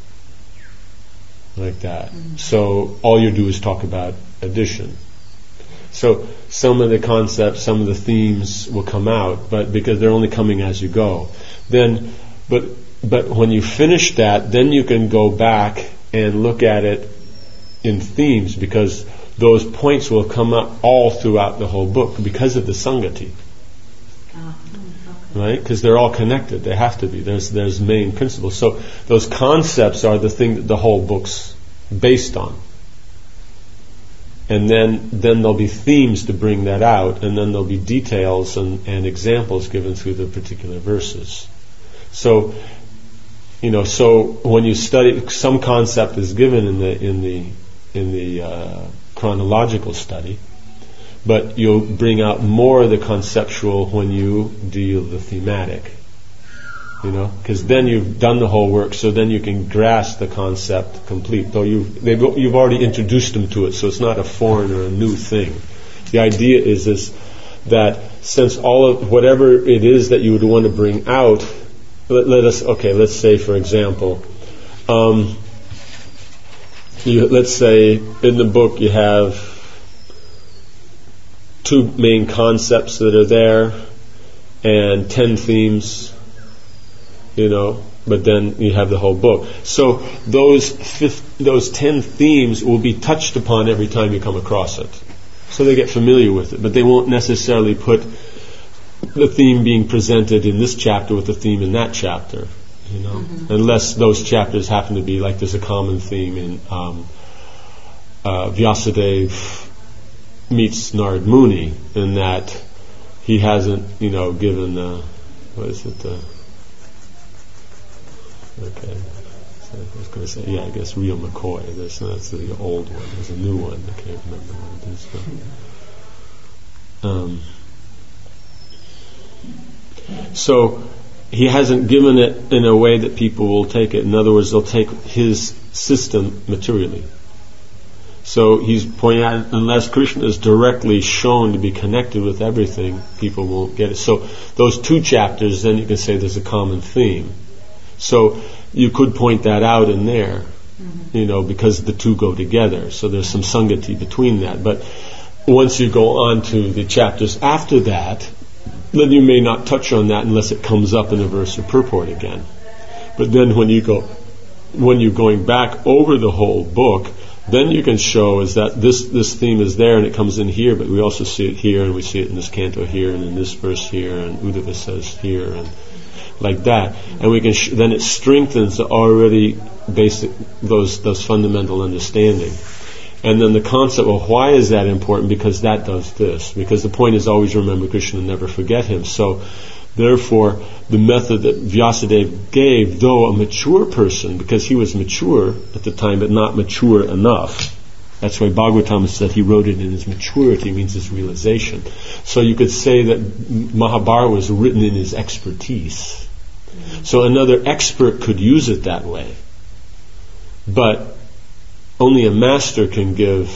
like that. Mm-hmm. So all you do is talk about addition. So some of the concepts, some of the themes will come out, but because they're only coming as you go. Then, but but when you finish that, then you can go back and look at it in themes, because those points will come up all throughout the whole book because of the Sangati, Ah, okay. right? Because they're all connected. They have to be. There's there's main principles. So those concepts are the thing that the whole book's based on. And then, then there'll be themes to bring that out, and then there'll be details and, and examples given through the particular verses. So, you know, so when you study, some concept is given in the in the in the uh, chronological study, but you'll bring out more of the conceptual when you deal the thematic. You know, because then you've done the whole work, so then you can grasp the concept complete. Though you've they've, you've already introduced them to it, so it's not a foreign or a new thing. The idea is is that since all of whatever it is that you would want to bring out, let, let us okay. Let's say, for example, um, you, let's say in the book you have two main concepts that are there and ten themes. You know, but then you have the whole book. So those fifth, those ten themes will be touched upon every time you come across it. So they get familiar with it, but they won't necessarily put the theme being presented in this chapter with the theme in that chapter. You know, mm-hmm. unless those chapters happen to be like there's a common theme in um, uh, Vyasadeva meets Narad Muni, in that he hasn't, you know, given the, what is it, the, okay, so I was going to say, yeah, I guess Rio McCoy, that's, that's the old one, there's a new one, I can't remember what it is, but, um, so he hasn't given it in a way that people will take it. In other words, they'll take his system materially. So he's pointing out, unless Krishna is directly shown to be connected with everything, people won't get it. So those two chapters, then you can say there's a common theme. So you could point that out in there, mm-hmm. you know, because the two go together. So there's some sangati between that. But once you go on to the chapters after that, then you may not touch on that unless it comes up in a verse or purport again. But then when you go, when you're going back over the whole book, then you can show is that this, this theme is there and it comes in here, but we also see it here and we see it in this canto here and in this verse here and Uddhava says here and like that. And we can sh- then it strengthens the already basic, those, those fundamental understanding. And then the concept, well, why is that important? Because that does this. Because the point is always remember Krishna and never forget him. So, therefore, the method that Vyasadeva gave, though a mature person, because he was mature at the time, but not mature enough. That's why Bhagavatam said he wrote it in his maturity, means his realization. So you could say that Mahabharata was written in his expertise. So another expert could use it that way. But only a master can give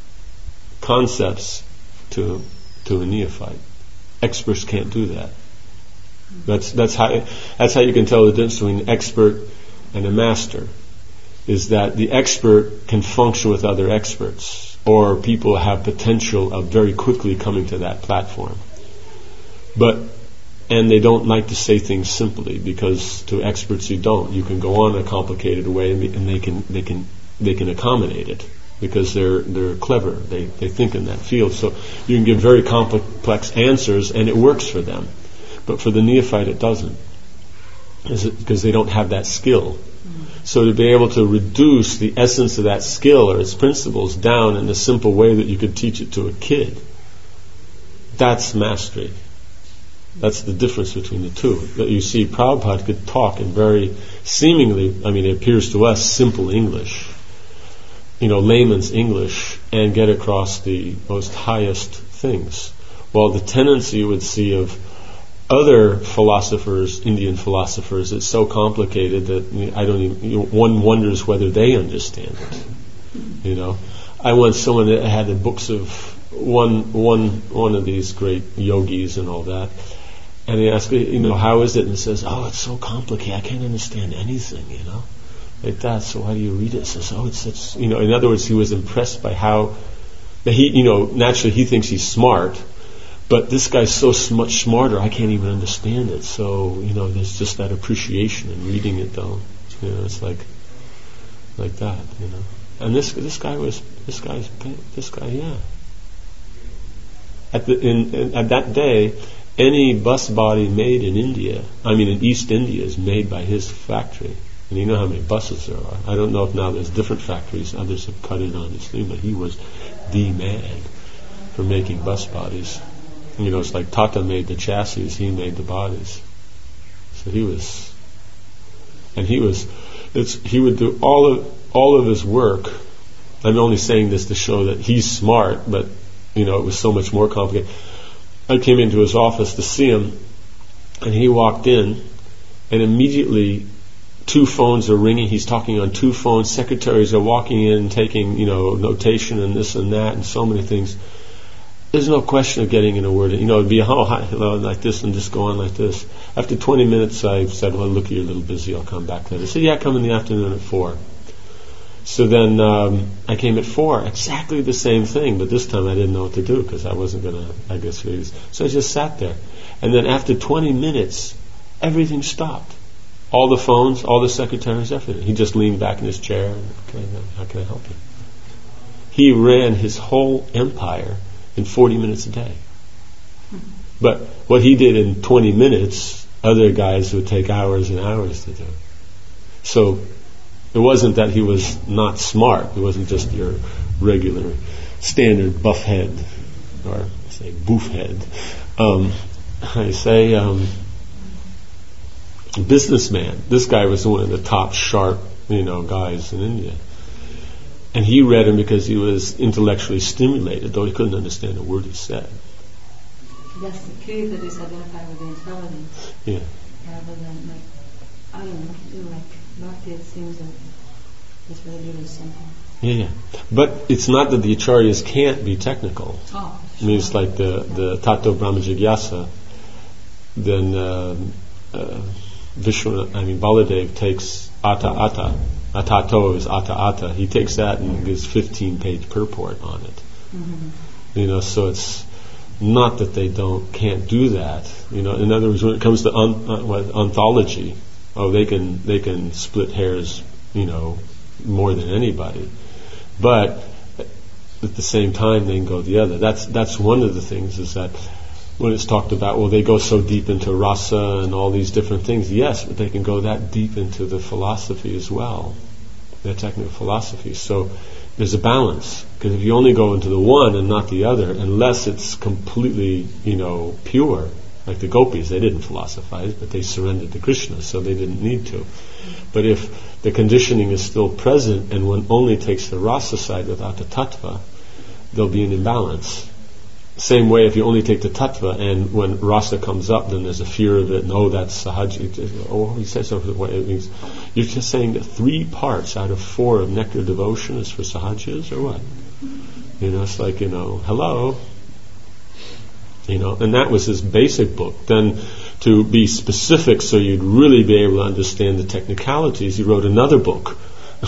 concepts to to a neophyte. Experts can't do that. That's that's how that's how you can tell the difference between an expert and a master. Is that the expert can function with other experts, or people have potential of very quickly coming to that platform. But and they don't like to say things simply, because to experts you don't. You can go on a complicated way, and they can they can. they can accommodate it because they're they're clever. They they think in that field. So you can give very complex answers and it works for them. But for the neophyte it doesn't. Is it because they don't have that skill. Mm-hmm. So to be able to reduce the essence of that skill or its principles down in a simple way that you could teach it to a kid, that's mastery. That's the difference between the two. That you see Prabhupada could talk in very seemingly, I mean it appears to us, simple English. You know, layman's English, and get across the most highest things. While the tendency you would see of other philosophers, Indian philosophers, it's so complicated that I don't even, you know, one wonders whether they understand it. You know, I once someone that had the books of one one one of these great yogis and all that, and he asked me, you know, how is it? And he says, oh, it's so complicated, I can't understand anything, you know. Like that, so why do you read it? Says, oh, it's such, you know, in other words, he was impressed by how, that he, you know, naturally he thinks he's smart, but this guy's so much smarter, I can't even understand it. So, you know, there's just that appreciation in reading it, though. You know, it's like, like that, you know. And this, this guy was, this guy's, this guy, yeah. At the, in, in at that day, any bus body made in India, I mean in East India, is made by his factory. And you know how many buses there are. I don't know if now there's different factories, others have cut in on his thing, but he was the man for making bus bodies. You know, it's like Tata made the chassis, he made the bodies. So he was, and he was, it's, he would do all of, all of his work. I'm only saying this to show that he's smart, but, you know, it was so much more complicated. I came into his office to see him, and he walked in, and immediately two phones are ringing. He's talking on two phones. Secretaries are walking in, taking, you know, notation and this and that and so many things. There's no question of getting in a word. You know, it'd be, oh, hi, hello, like this, and just go on like this. After twenty minutes, I said, well, look, you're a little busy. I'll come back later. He said, yeah, come in the afternoon at four. So then um, I came at four, exactly the same thing, but this time I didn't know what to do because I wasn't going to, I guess, read. So I just sat there. And then after twenty minutes, everything stopped. All the phones, all the secretaries, everything. He just leaned back in his chair. And, okay, how can I help you? He ran his whole empire in forty minutes a day. But what he did in twenty minutes, other guys would take hours and hours to do. So it wasn't that he was not smart. He wasn't just your regular, standard buff head. or I say boof head. Um, I say um, businessman. This guy was one of the top sharp, you know, guys in India. And he read him because he was intellectually stimulated, though he couldn't understand a word he said. That's the key, that is identified with the intelligence. Yeah. Rather than, like, I don't know, you know, like Bhakti, it seems that it's really, really simple. Yeah, yeah. But it's not that the acharyas can't be technical. Oh, I mean, it's like the, the Tato Brahma Jigyasa. Then uh, uh, Vishwanath, I mean, Baladev takes Ata Ata. Atato is Ata Ata. He takes that and gives fifteen page purport on it. Mm-hmm. You know, so it's not that they don't can't do that. You know, in other words, when it comes to on, uh, what, ontology, oh, they can they can split hairs, you know, more than anybody. But at the same time, they can go the other. That's that's one of the things, is that when it's talked about, well, they go so deep into rasa and all these different things. Yes, but they can go that deep into the philosophy as well, the technical philosophy. So there's a balance, because if you only go into the one and not the other, unless it's completely, you know, pure, like the gopis, they didn't philosophize, but they surrendered to Krishna, so they didn't need to. But if the conditioning is still present and one only takes the rasa side without the tattva, there'll be an imbalance. Same way, if you only take the tattva, and when rasa comes up, then there's a fear of it. No, that's sahaj. Oh, he says so. What it means? You're just saying that three parts out of four of nectar devotion is for sahajas, or what? You know, it's like, you know, hello. You know, and that was his basic book. Then, to be specific, so you'd really be able to understand the technicalities, he wrote another book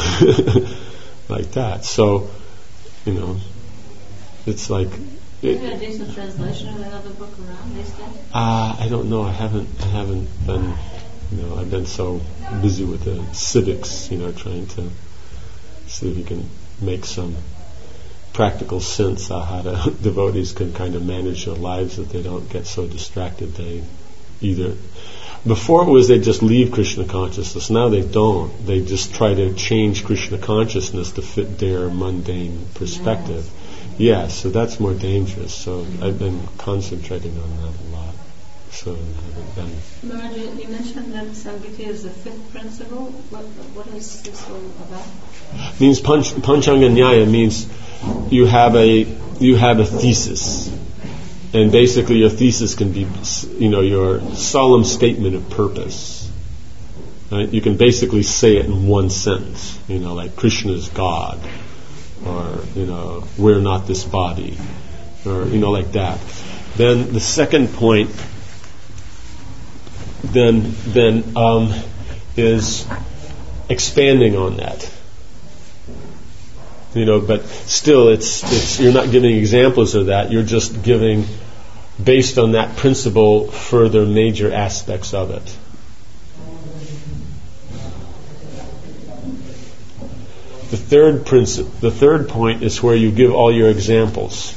like that. So, you know, it's like. Is there a decent translation of another book around these days? Uh, I don't know. I haven't. I haven't been. You know, I've been so busy with the civics. You know, trying to see if you can make some practical sense of how to devotees can kind of manage their lives, that they don't get so distracted. They either before it was they just leave Krishna consciousness. Now they don't. They just try to change Krishna consciousness to fit their mundane perspective. Yes. Yeah, so that's more dangerous. So I've been concentrating on that a lot. So I haven't been. Maharaj, you mentioned that Sangiti is the fifth principle. What what is this all about? Means panch, Panchanga Nyaya means you have a you have a thesis, and basically your thesis can be, you know, your solemn statement of purpose. Right? You can basically say it in one sentence. You know, like Krishna is God. Or, you know, we're not this body, or, you know, like that. Then the second point, then then um, is expanding on that. You know, but still, it's it's you're not giving examples of that. You're just giving, based on that principle, further major aspects of it. The third principle, the third point is where you give all your examples,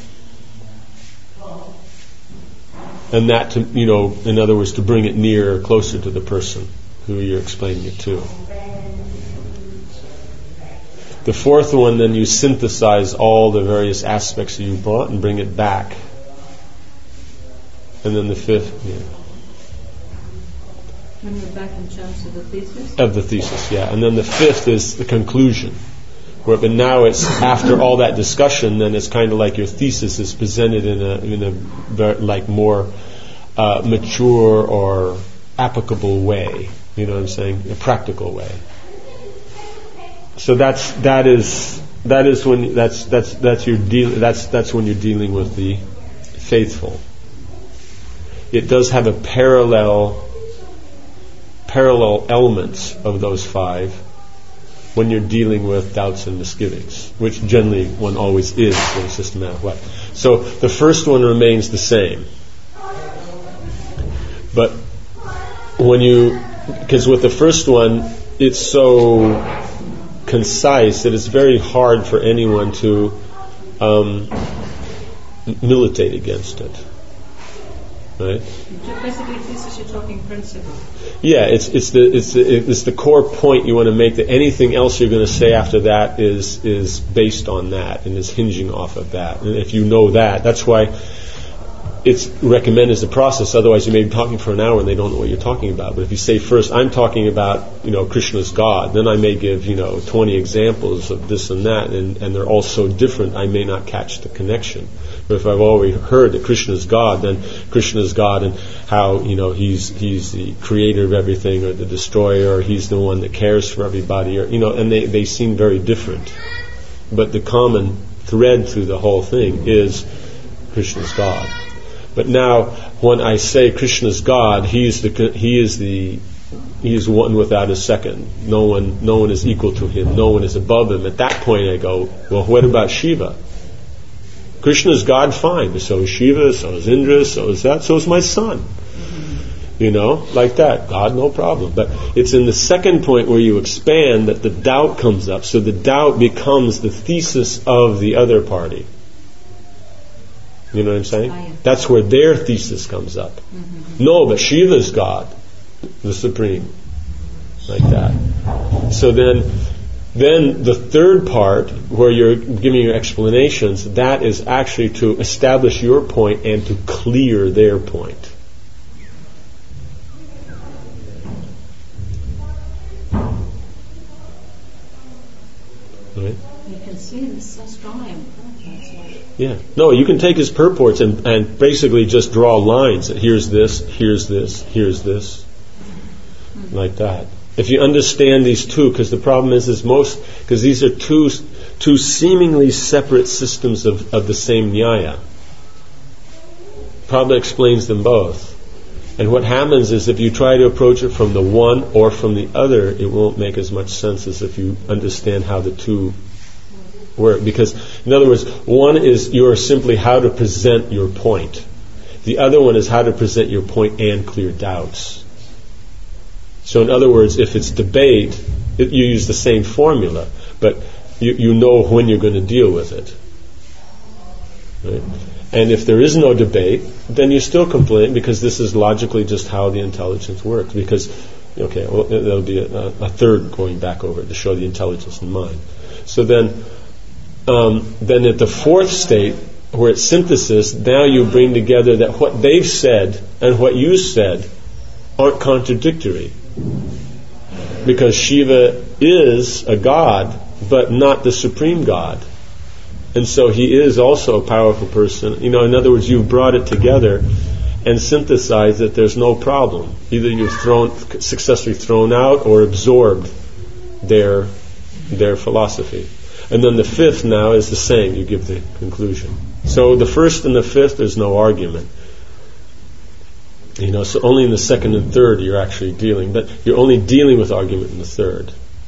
and that, to, you know, in other words, to bring it nearer, closer to the person who you're explaining it to. The fourth one, then you synthesize all the various aspects that you brought and bring it back, and then the fifth, yeah. Bring it back in terms of the thesis. Of the thesis, yeah, and then the fifth is the conclusion. Where, but now it's after all that discussion, then it's kind of like your thesis is presented in a in a very, like more uh, mature or applicable way. You know what I'm saying? A practical way. So that's that is that is when that's that's that's your deal. That's that's when you're dealing with the faithful. It does have a parallel parallel elements of those five when you're dealing with doubts and misgivings, which generally one always is in a systematic way. So the first one remains the same. But when you, because with the first one, it's so concise that it's very hard for anyone to um, militate against it. Right? Basically, thesis, you're talking principle. Yeah, it's it's the it's the, it's the core point you want to make, that anything else you're going to say after that is is based on that and is hinging off of that. And if you know that, that's why it's recommended as a process. Otherwise, you may be talking for an hour and they don't know what you're talking about. But if you say first, I'm talking about, you know, Krishna's God, then I may give, you know, twenty examples of this and that, and, and they're all so different, I may not catch the connection. But if I've already heard that Krishna's God, then Krishna's God and how, you know, he's he's the creator of everything, or the destroyer, or he's the one that cares for everybody, or, you know, and they, they seem very different. But the common thread through the whole thing is Krishna's God. But now, when I say Krishna's God, He's the He is the He is one without a second. No one, no one is equal to Him. No one is above Him. At that point, I go, well, what about Shiva? Krishna's God, fine. So is Shiva. So is Indra. So is that. So is my son. You know, like that. God, no problem. But it's in the second point where you expand that the doubt comes up. So the doubt becomes the thesis of the other party. You know what I'm saying? That's where their thesis comes up. Mm-hmm. No, but Shiva's God, the Supreme. Like that. So then, then the third part, where you're giving your explanations, that is actually to establish your point and to clear their point. Right? You can see this so strongly. Yeah. No, you can take his purports and, and basically just draw lines. Here's this, here's this, here's this. Like that. If you understand these two, because the problem is, is most, because these are two two seemingly separate systems of, of the same Nyaya. Prabhupada explains them both. And what happens is, if you try to approach it from the one or from the other, it won't make as much sense as if you understand how the two work. Because, in other words, one is you're simply how to present your point. The other one is how to present your point and clear doubts. So, in other words, if it's debate, it, you use the same formula, but you, you know when you're going to deal with it. Right? And if there is no debate, then you still complain, because this is logically just how the intelligence works. Because, okay, well, there'll be a, a third going back over it to show the intelligence in mind. So then, um, then at the fourth state, where it's synthesis, now you bring together that what they've said and what you said aren't contradictory. Because Shiva is a god, but not the supreme god. And so he is also a powerful person. You know, in other words, you've brought it together and synthesized that there's no problem. Either you've thrown, successfully thrown out or absorbed their their philosophy. And then the fifth now is the same. You give the conclusion. So the first and the fifth, there's no argument. You know, so only in the second and third you're actually dealing. But you're only dealing with argument in the third.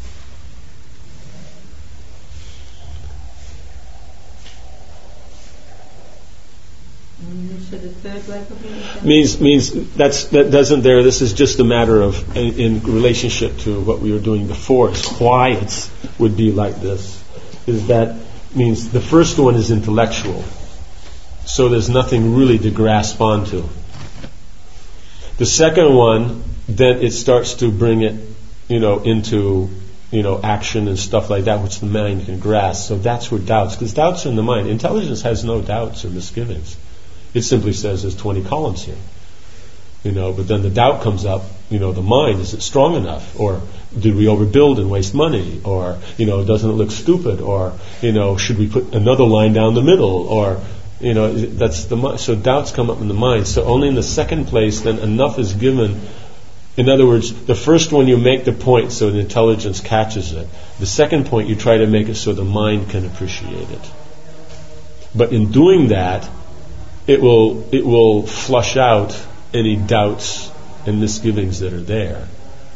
So the third way means means that's that doesn't there. This is just a matter of in, in relationship to what we were doing before. Is why it would be like this. Is that means the first one is intellectual, so there's nothing really to grasp onto. The second one, then it starts to bring it, you know, into, you know, action and stuff like that, which the mind can grasp. So that's where doubts, because doubts are in the mind. Intelligence has no doubts or misgivings. It simply says there's twenty columns here, you know. But then the doubt comes up, you know, the mind, is it strong enough, or did we overbuild and waste money, or, you know, doesn't it look stupid, or, you know, should we put another line down the middle, or, you know, that's the so doubts come up in the mind. So only in the second place then enough is given. In other words, the first one you make the point so the intelligence catches it. The second point you try to make it so the mind can appreciate it. But in doing that, it will it will flush out any doubts and misgivings that are there.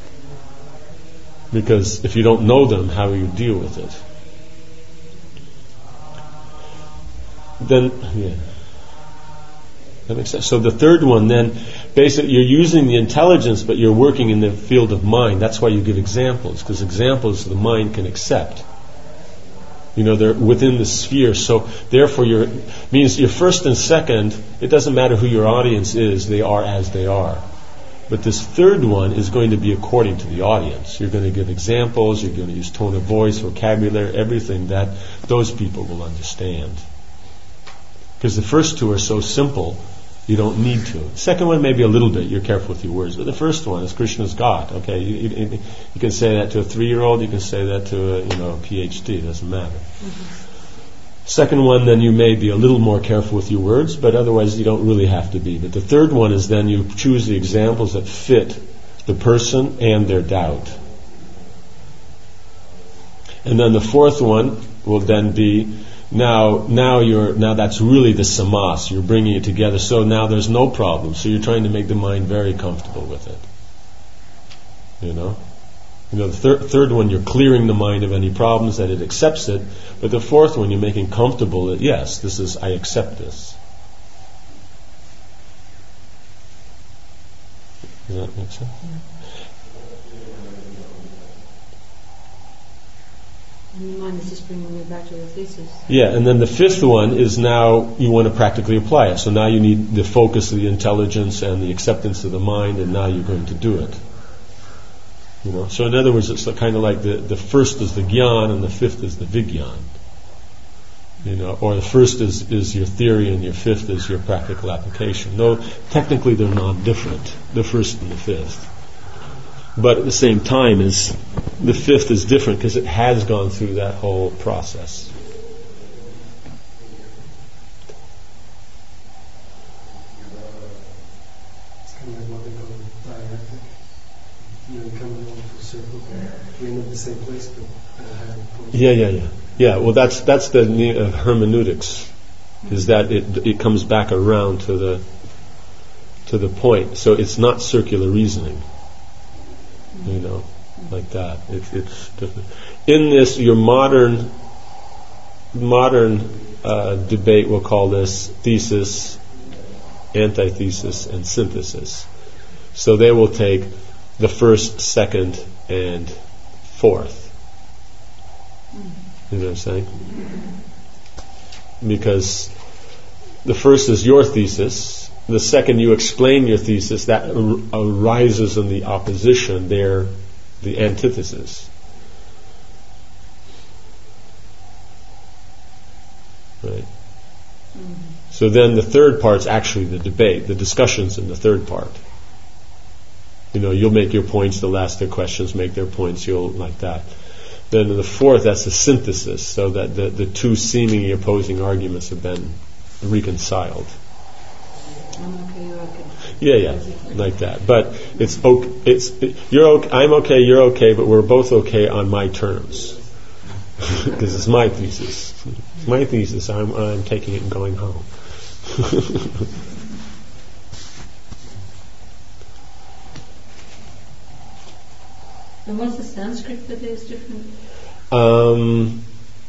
Because if you don't know them, how will you deal with it? Then, yeah. That makes sense. So the third one then, basically you're using the intelligence, but you're working in the field of mind. That's why you give examples, because examples the mind can accept. You know, they're within the sphere. So therefore, your means your first and second. It doesn't matter who your audience is; they are as they are. But this third one is going to be according to the audience. You're going to give examples. You're going to use tone of voice, vocabulary, everything that those people will understand. Because the first two are so simple, you don't need to. The second one, maybe a little bit. You're careful with your words. But the first one is Krishna's God. Okay, you, you, you can say that to a three-year-old. You can say that to a you know a PhD. It doesn't matter. Mm-hmm. Second one, then you may be a little more careful with your words, but otherwise you don't really have to be. But the third one is then you choose the examples that fit the person and their doubt. And then the fourth one will then be. Now, now you're now that's really the samas. You're bringing it together. So now there's no problem. So you're trying to make the mind very comfortable with it. You know, you know the thir- third one you're clearing the mind of any problems that it accepts it. But the fourth one you're making comfortable that yes, this is I accept this. Does that make sense? Yeah. And your mind is just bringing you back to the thesis. Yeah, and then the fifth one is now you want to practically apply it. So now you need the focus of the intelligence and the acceptance of the mind, and now you're going to do it. You know. So in other words, it's kind of like the, the first is the gyan and the fifth is the vigyan. You know, or the first is, is your theory and your fifth is your practical application. No, technically they're not different, the first and the fifth. But at the same time, is the fifth is different because it has gone through that whole process. It's kind of like what they call dialectic. You're coming over to a circle, we end up in the same place, but uh, having points. Yeah, yeah, yeah. Yeah, well, that's that's the uh, hermeneutics, is that it it comes back around to the to the point. So it's not circular reasoning. You know, like that. It, it's different. In this, your modern modern uh, debate, we'll call this thesis, antithesis, and synthesis. So they will take the first, second, and fourth. You know what I'm saying? Because the first is your thesis. The second, you explain your thesis, that ar- arises in the opposition, there, the antithesis. Right? Mm-hmm. So then the third part's actually the debate, the discussions in the third part. You know, you'll make your points, they'll ask their questions, make their points, you'll like that. Then in the fourth, that's the synthesis, so that the, the two seemingly opposing arguments have been reconciled. I'm okay, you're okay. Yeah, yeah, like that. But it's okay, it's it, you're okay, I'm okay, you're okay, but we're both okay on my terms because it's my thesis. It's my thesis. I'm I'm taking it and going home. And what's the Sanskrit that is different? Um.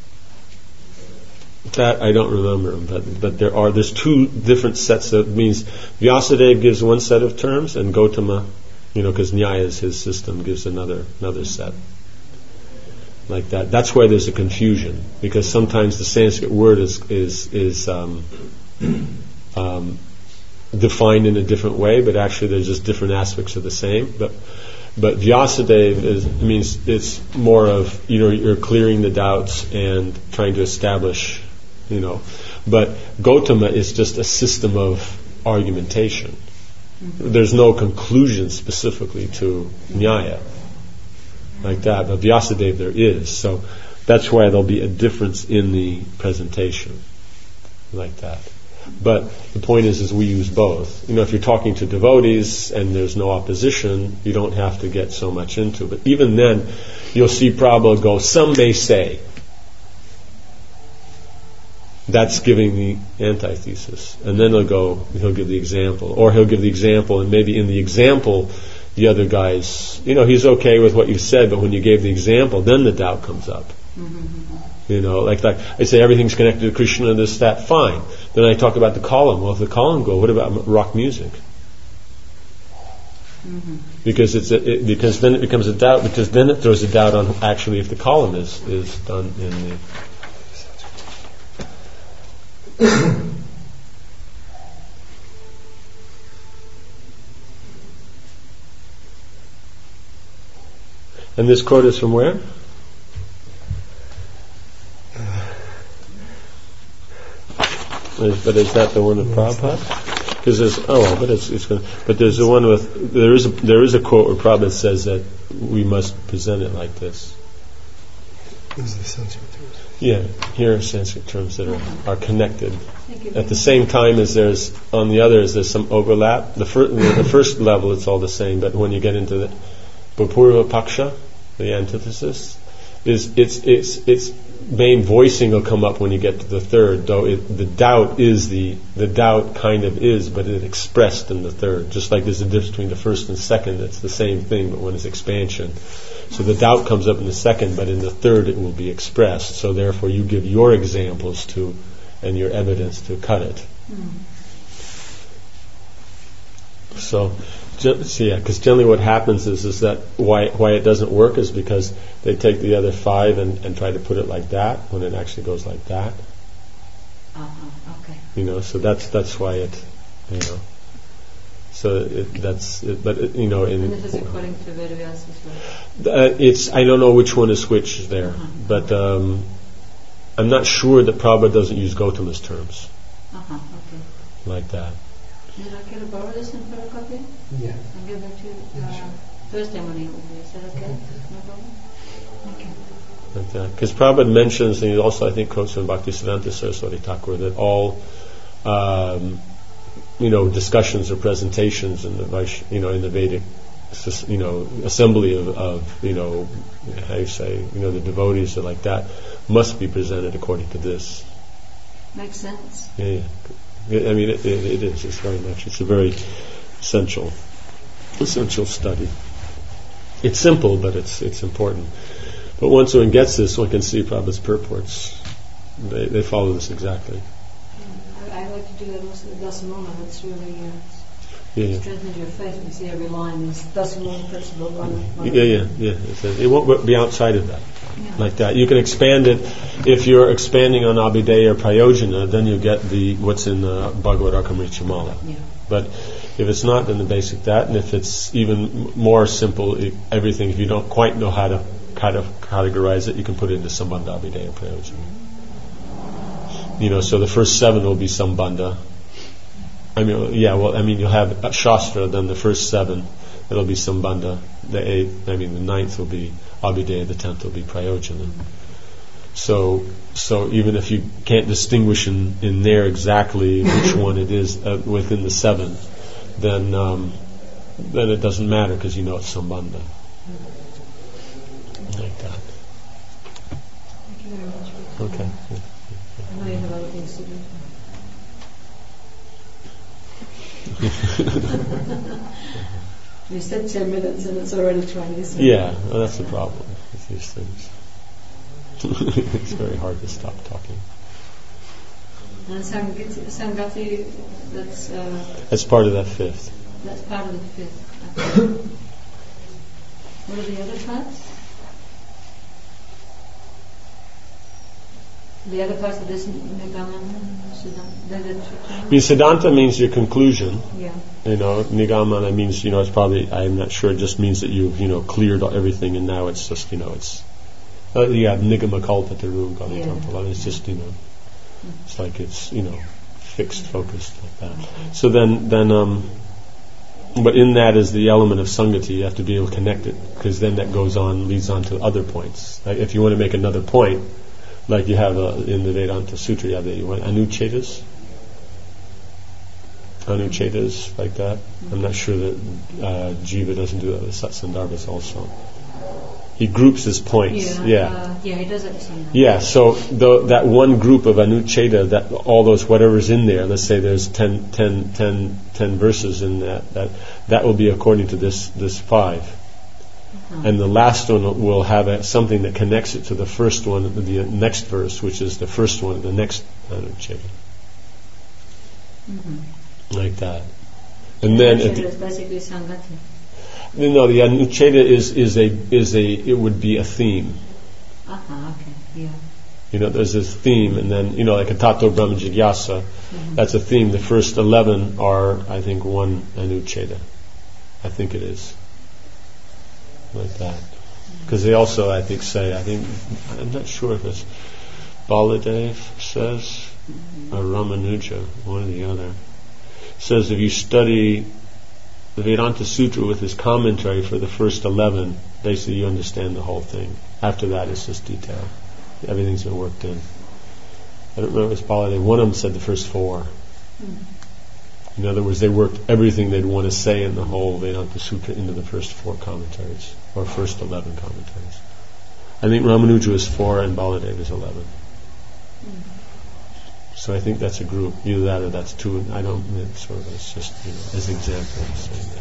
That I don't remember, but but there are there's two different sets of means. Vyasadeva gives one set of terms, and Gautama, you know, because Nyaya is his system, gives another another set. Like that. That's why there's a confusion, because sometimes the Sanskrit word is is is um, um, defined in a different way, but actually there's just different aspects of the same. But but Vyasadeva is means it's more of, you know, you're clearing the doubts and trying to establish. You know, but Gautama is just a system of argumentation. Mm-hmm. There's no conclusion specifically to Nyaya like that, but Vyasadeva there is. So that's why there'll be a difference in the presentation like that. But the point is, is we use both. You know, if you're talking to devotees and there's no opposition, you don't have to get so much into it. But even then, you'll see Prabhupada go, some may say. That's giving the antithesis. And then he'll go, he'll give the example. Or he'll give the example, and maybe in the example, the other guy's, you know, he's okay with what you said, but when you gave the example, then the doubt comes up. Mm-hmm. You know, like, like I say everything's connected to Krishna, this, that, fine. Then I talk about the column. Well, if the column go, what about rock music? Mm-hmm. Because it's a, it, because then it becomes a doubt, because then it throws a doubt on actually if the column is, is done in the And this quote is from where? Is, but is that the one of Prabhupada? Because there's oh, but it's it's going. But there's the one with there is a, there is a quote where Prabhupada says that we must present it like this. These are the Sanskrit terms. Yeah, here are Sanskrit terms that are, are connected. At the same time as there's on the others there's some overlap. The first the first level it's all the same, but when you get into the Bhupurva Paksha, the antithesis, is it's it's it's main voicing will come up when you get to the third, though it, the doubt is the the doubt kind of is, but it's expressed in the third. Just like there's a difference between the first and second, it's the same thing, but when it's expansion. So the doubt comes up in the second, but in the third it will be expressed. So therefore you give your examples to and your evidence to cut it. Mm. So, so yeah, because generally what happens is is that why why it doesn't work is because they take the other five and, and try to put it like that when it actually goes like that. Uh-huh. Okay. You know, so that's that's why it, you know. So it, that's, it, but it, you know, in and this is according to Vedavyas as well. Uh, it's I don't know which one is which there, uh-huh. but um, I'm not sure that Prabhupada doesn't use Gautama's terms uh-huh. Okay. like that. Did I get a borrow this in photocopy? Yeah. I'll give them to you uh, yeah, sure. Thursday morning. Is that okay? No problem? Okay. Like that. Because Prabhupada mentions, and he also I think quotes from Bhaktisiddhanta Saraswati Thakur, that all um, you know discussions or presentations in the Vaish, you know in the Vedic you know assembly of, of you know how you say you know the devotees are like that must be presented according to this. Makes sense. Yeah. yeah. I mean, it, it, it is. It's very much. It's a very essential, essential study. It's simple, but it's it's important. But once one gets this, one can see Prabhupada's purports. They they follow this exactly. Yeah, I, I like to do that also with Dasamona. That's really uh, yeah, yeah. strengthens your faith when you see every line is Dasamona principle. One, one yeah, yeah, yeah. It's a, it won't be outside of that. Yeah. Like that. You can expand it. If you're expanding on Abhideya or Prayojana, then you get the what's in the Bhagavad Rakamrichamala. Yeah. But if it's not, then the basic that. And if it's even more simple, it, everything, if you don't quite know how to kind of categorize it, you can put it into Sambandha, Abhideya, Prayojana. You know, so the first seven will be Sambandha. I mean, yeah, well, I mean, you'll have a Shastra, then the first seven, it'll be Sambandha. The eighth, I mean, the ninth will be Abhideya, the tenth will be Prayojana. So, so even if you can't distinguish in, in there exactly which one it is uh, within the seven, then um, then it doesn't matter because you know it's Sambandha. Like that. Thank you very much for your time. Okay. I know you have other things to do. You said ten minutes and it's already twenty. So Yeah, well, that's the problem with these things. It's very hard to stop talking. And Sangati, Sangati that's uh, That's part of that fifth. that's part of the fifth. Okay. What are the other parts? The other parts of this Nigaman, Siddhanta, they're the two I mean, Siddhanta means your conclusion. Yeah. You know, Nigamana means, you know, it's probably, I'm not sure, it just means that you've, you know, cleared everything and now it's just, you know, it's, uh, yeah, Nigama Kalpataru, Gautam. It's just, you know, it's like it's, you know, fixed, focused like that. So then, then, um, but in that is the element of Sangati. You have to be able to connect it, because then that goes on, leads on to other points. Like if you want to make another point, like you have uh, in the Vedanta Sutra, you have the Anuchetas. Anuchetas, like that. I'm not sure that uh, Jiva doesn't do that with Satsandarbhas also. He groups his points. Yeah, Yeah, uh, yeah, he does it sometimes. yeah. So the, that one group of Anucheta, that all those whatever's in there, let's say there's ten, ten, ten, ten verses in that, that that will be according to this this five. Uh-huh. And the last one will have a, something that connects it to the first one, the next verse, which is the first one, the next Anucheta. Mm-hmm. Like that. And then Anucheta at the, is basically Sangati. no, the Anucheta is is a is a it would be a theme. Uh-huh, okay, yeah. You know, there's this theme, and then, you know, like a Tato Brahma Jigyasa, mm-hmm. that's a theme. The first eleven are, I think, one Anucheda. I think it is. Like that. Because they also, I think, say, I think, I'm not sure if it's Baladev says, or Ramanuja, one or the other, says if you study the Vedanta Sutra with his commentary for the first eleven, basically you understand the whole thing. After that, it's just detail. Everything's been worked in. I don't remember if it's Baladev. One of them said the first four. Mm. In other words, they worked everything they'd want to say in the whole Vedanta Sutra into the first four commentaries, or first eleven commentaries. I think Ramanuja is four and Baladev is eleven. Mm. So I think that's a group. Either that or that's two. I don't. It's sort of. It's just, you know, as an example. I'm saying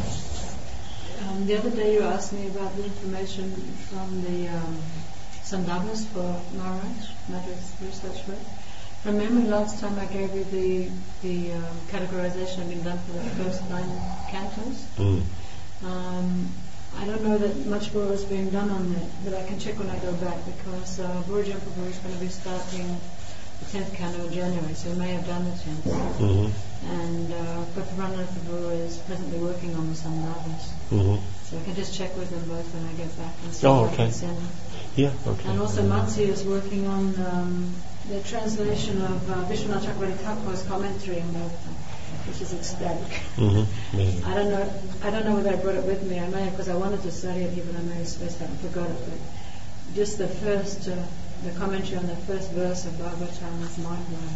that. Um, the other day you asked me about the information from the um, Sandhavas for Maharaj, Madras research work. From memory, last time I gave you the the um, categorization had been done for the first nine cantos. Mm. Um, I don't know that much more is being done on that, but I can check when I go back, because uh, Burjan Prabhu is going to be starting the tenth canto in January, so he may have done the tenth. Mm-hmm. And uh, Bhakti Ranganatha Prabhu is presently working on the Sandhavas. Mm-hmm. So I can just check with them both when I get back and see oh, what okay. I can send them. Yeah, okay. And also Matsi is working on um, the translation of uh, Vishwanath Chakravarti Thakur's commentary on both, which is ecstatic. Mm-hmm. Yeah. I don't know. I don't know whether I brought it with me. I may have, because I wanted to study it here, but I may have spaced out and forgot it. But just the first, uh, the commentary on the first verse of Bhagavatam is mind-blowing.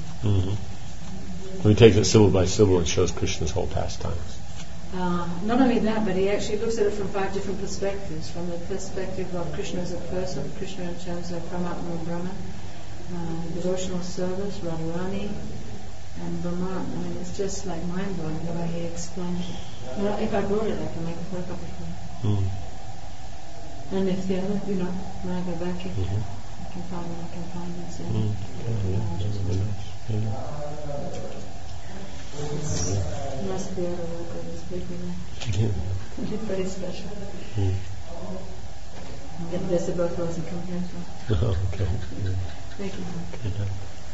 Mm-hmm. When he takes it syllable by syllable and shows Krishna's whole pastimes. Uh, not only that, but he actually looks at it from five different perspectives. From the perspective of Krishna as a person, Krishna in terms of Paramatma and Brahma, uh, devotional service, Radharani, and Brahman. I mean, it's just like mind-blowing the way he explains it. Well, if I brought it, I can make a photocopy for you. Mm. And if the other, you know, when I go back, if mm-hmm. I can find what I can find and send mm. yeah, yeah, that's very nice. Yeah. It must be able to work with these people. Yeah. It's very special. Mm. Get this both worlds and come here as well. Oh, okay. Yeah. Thank you. Okay.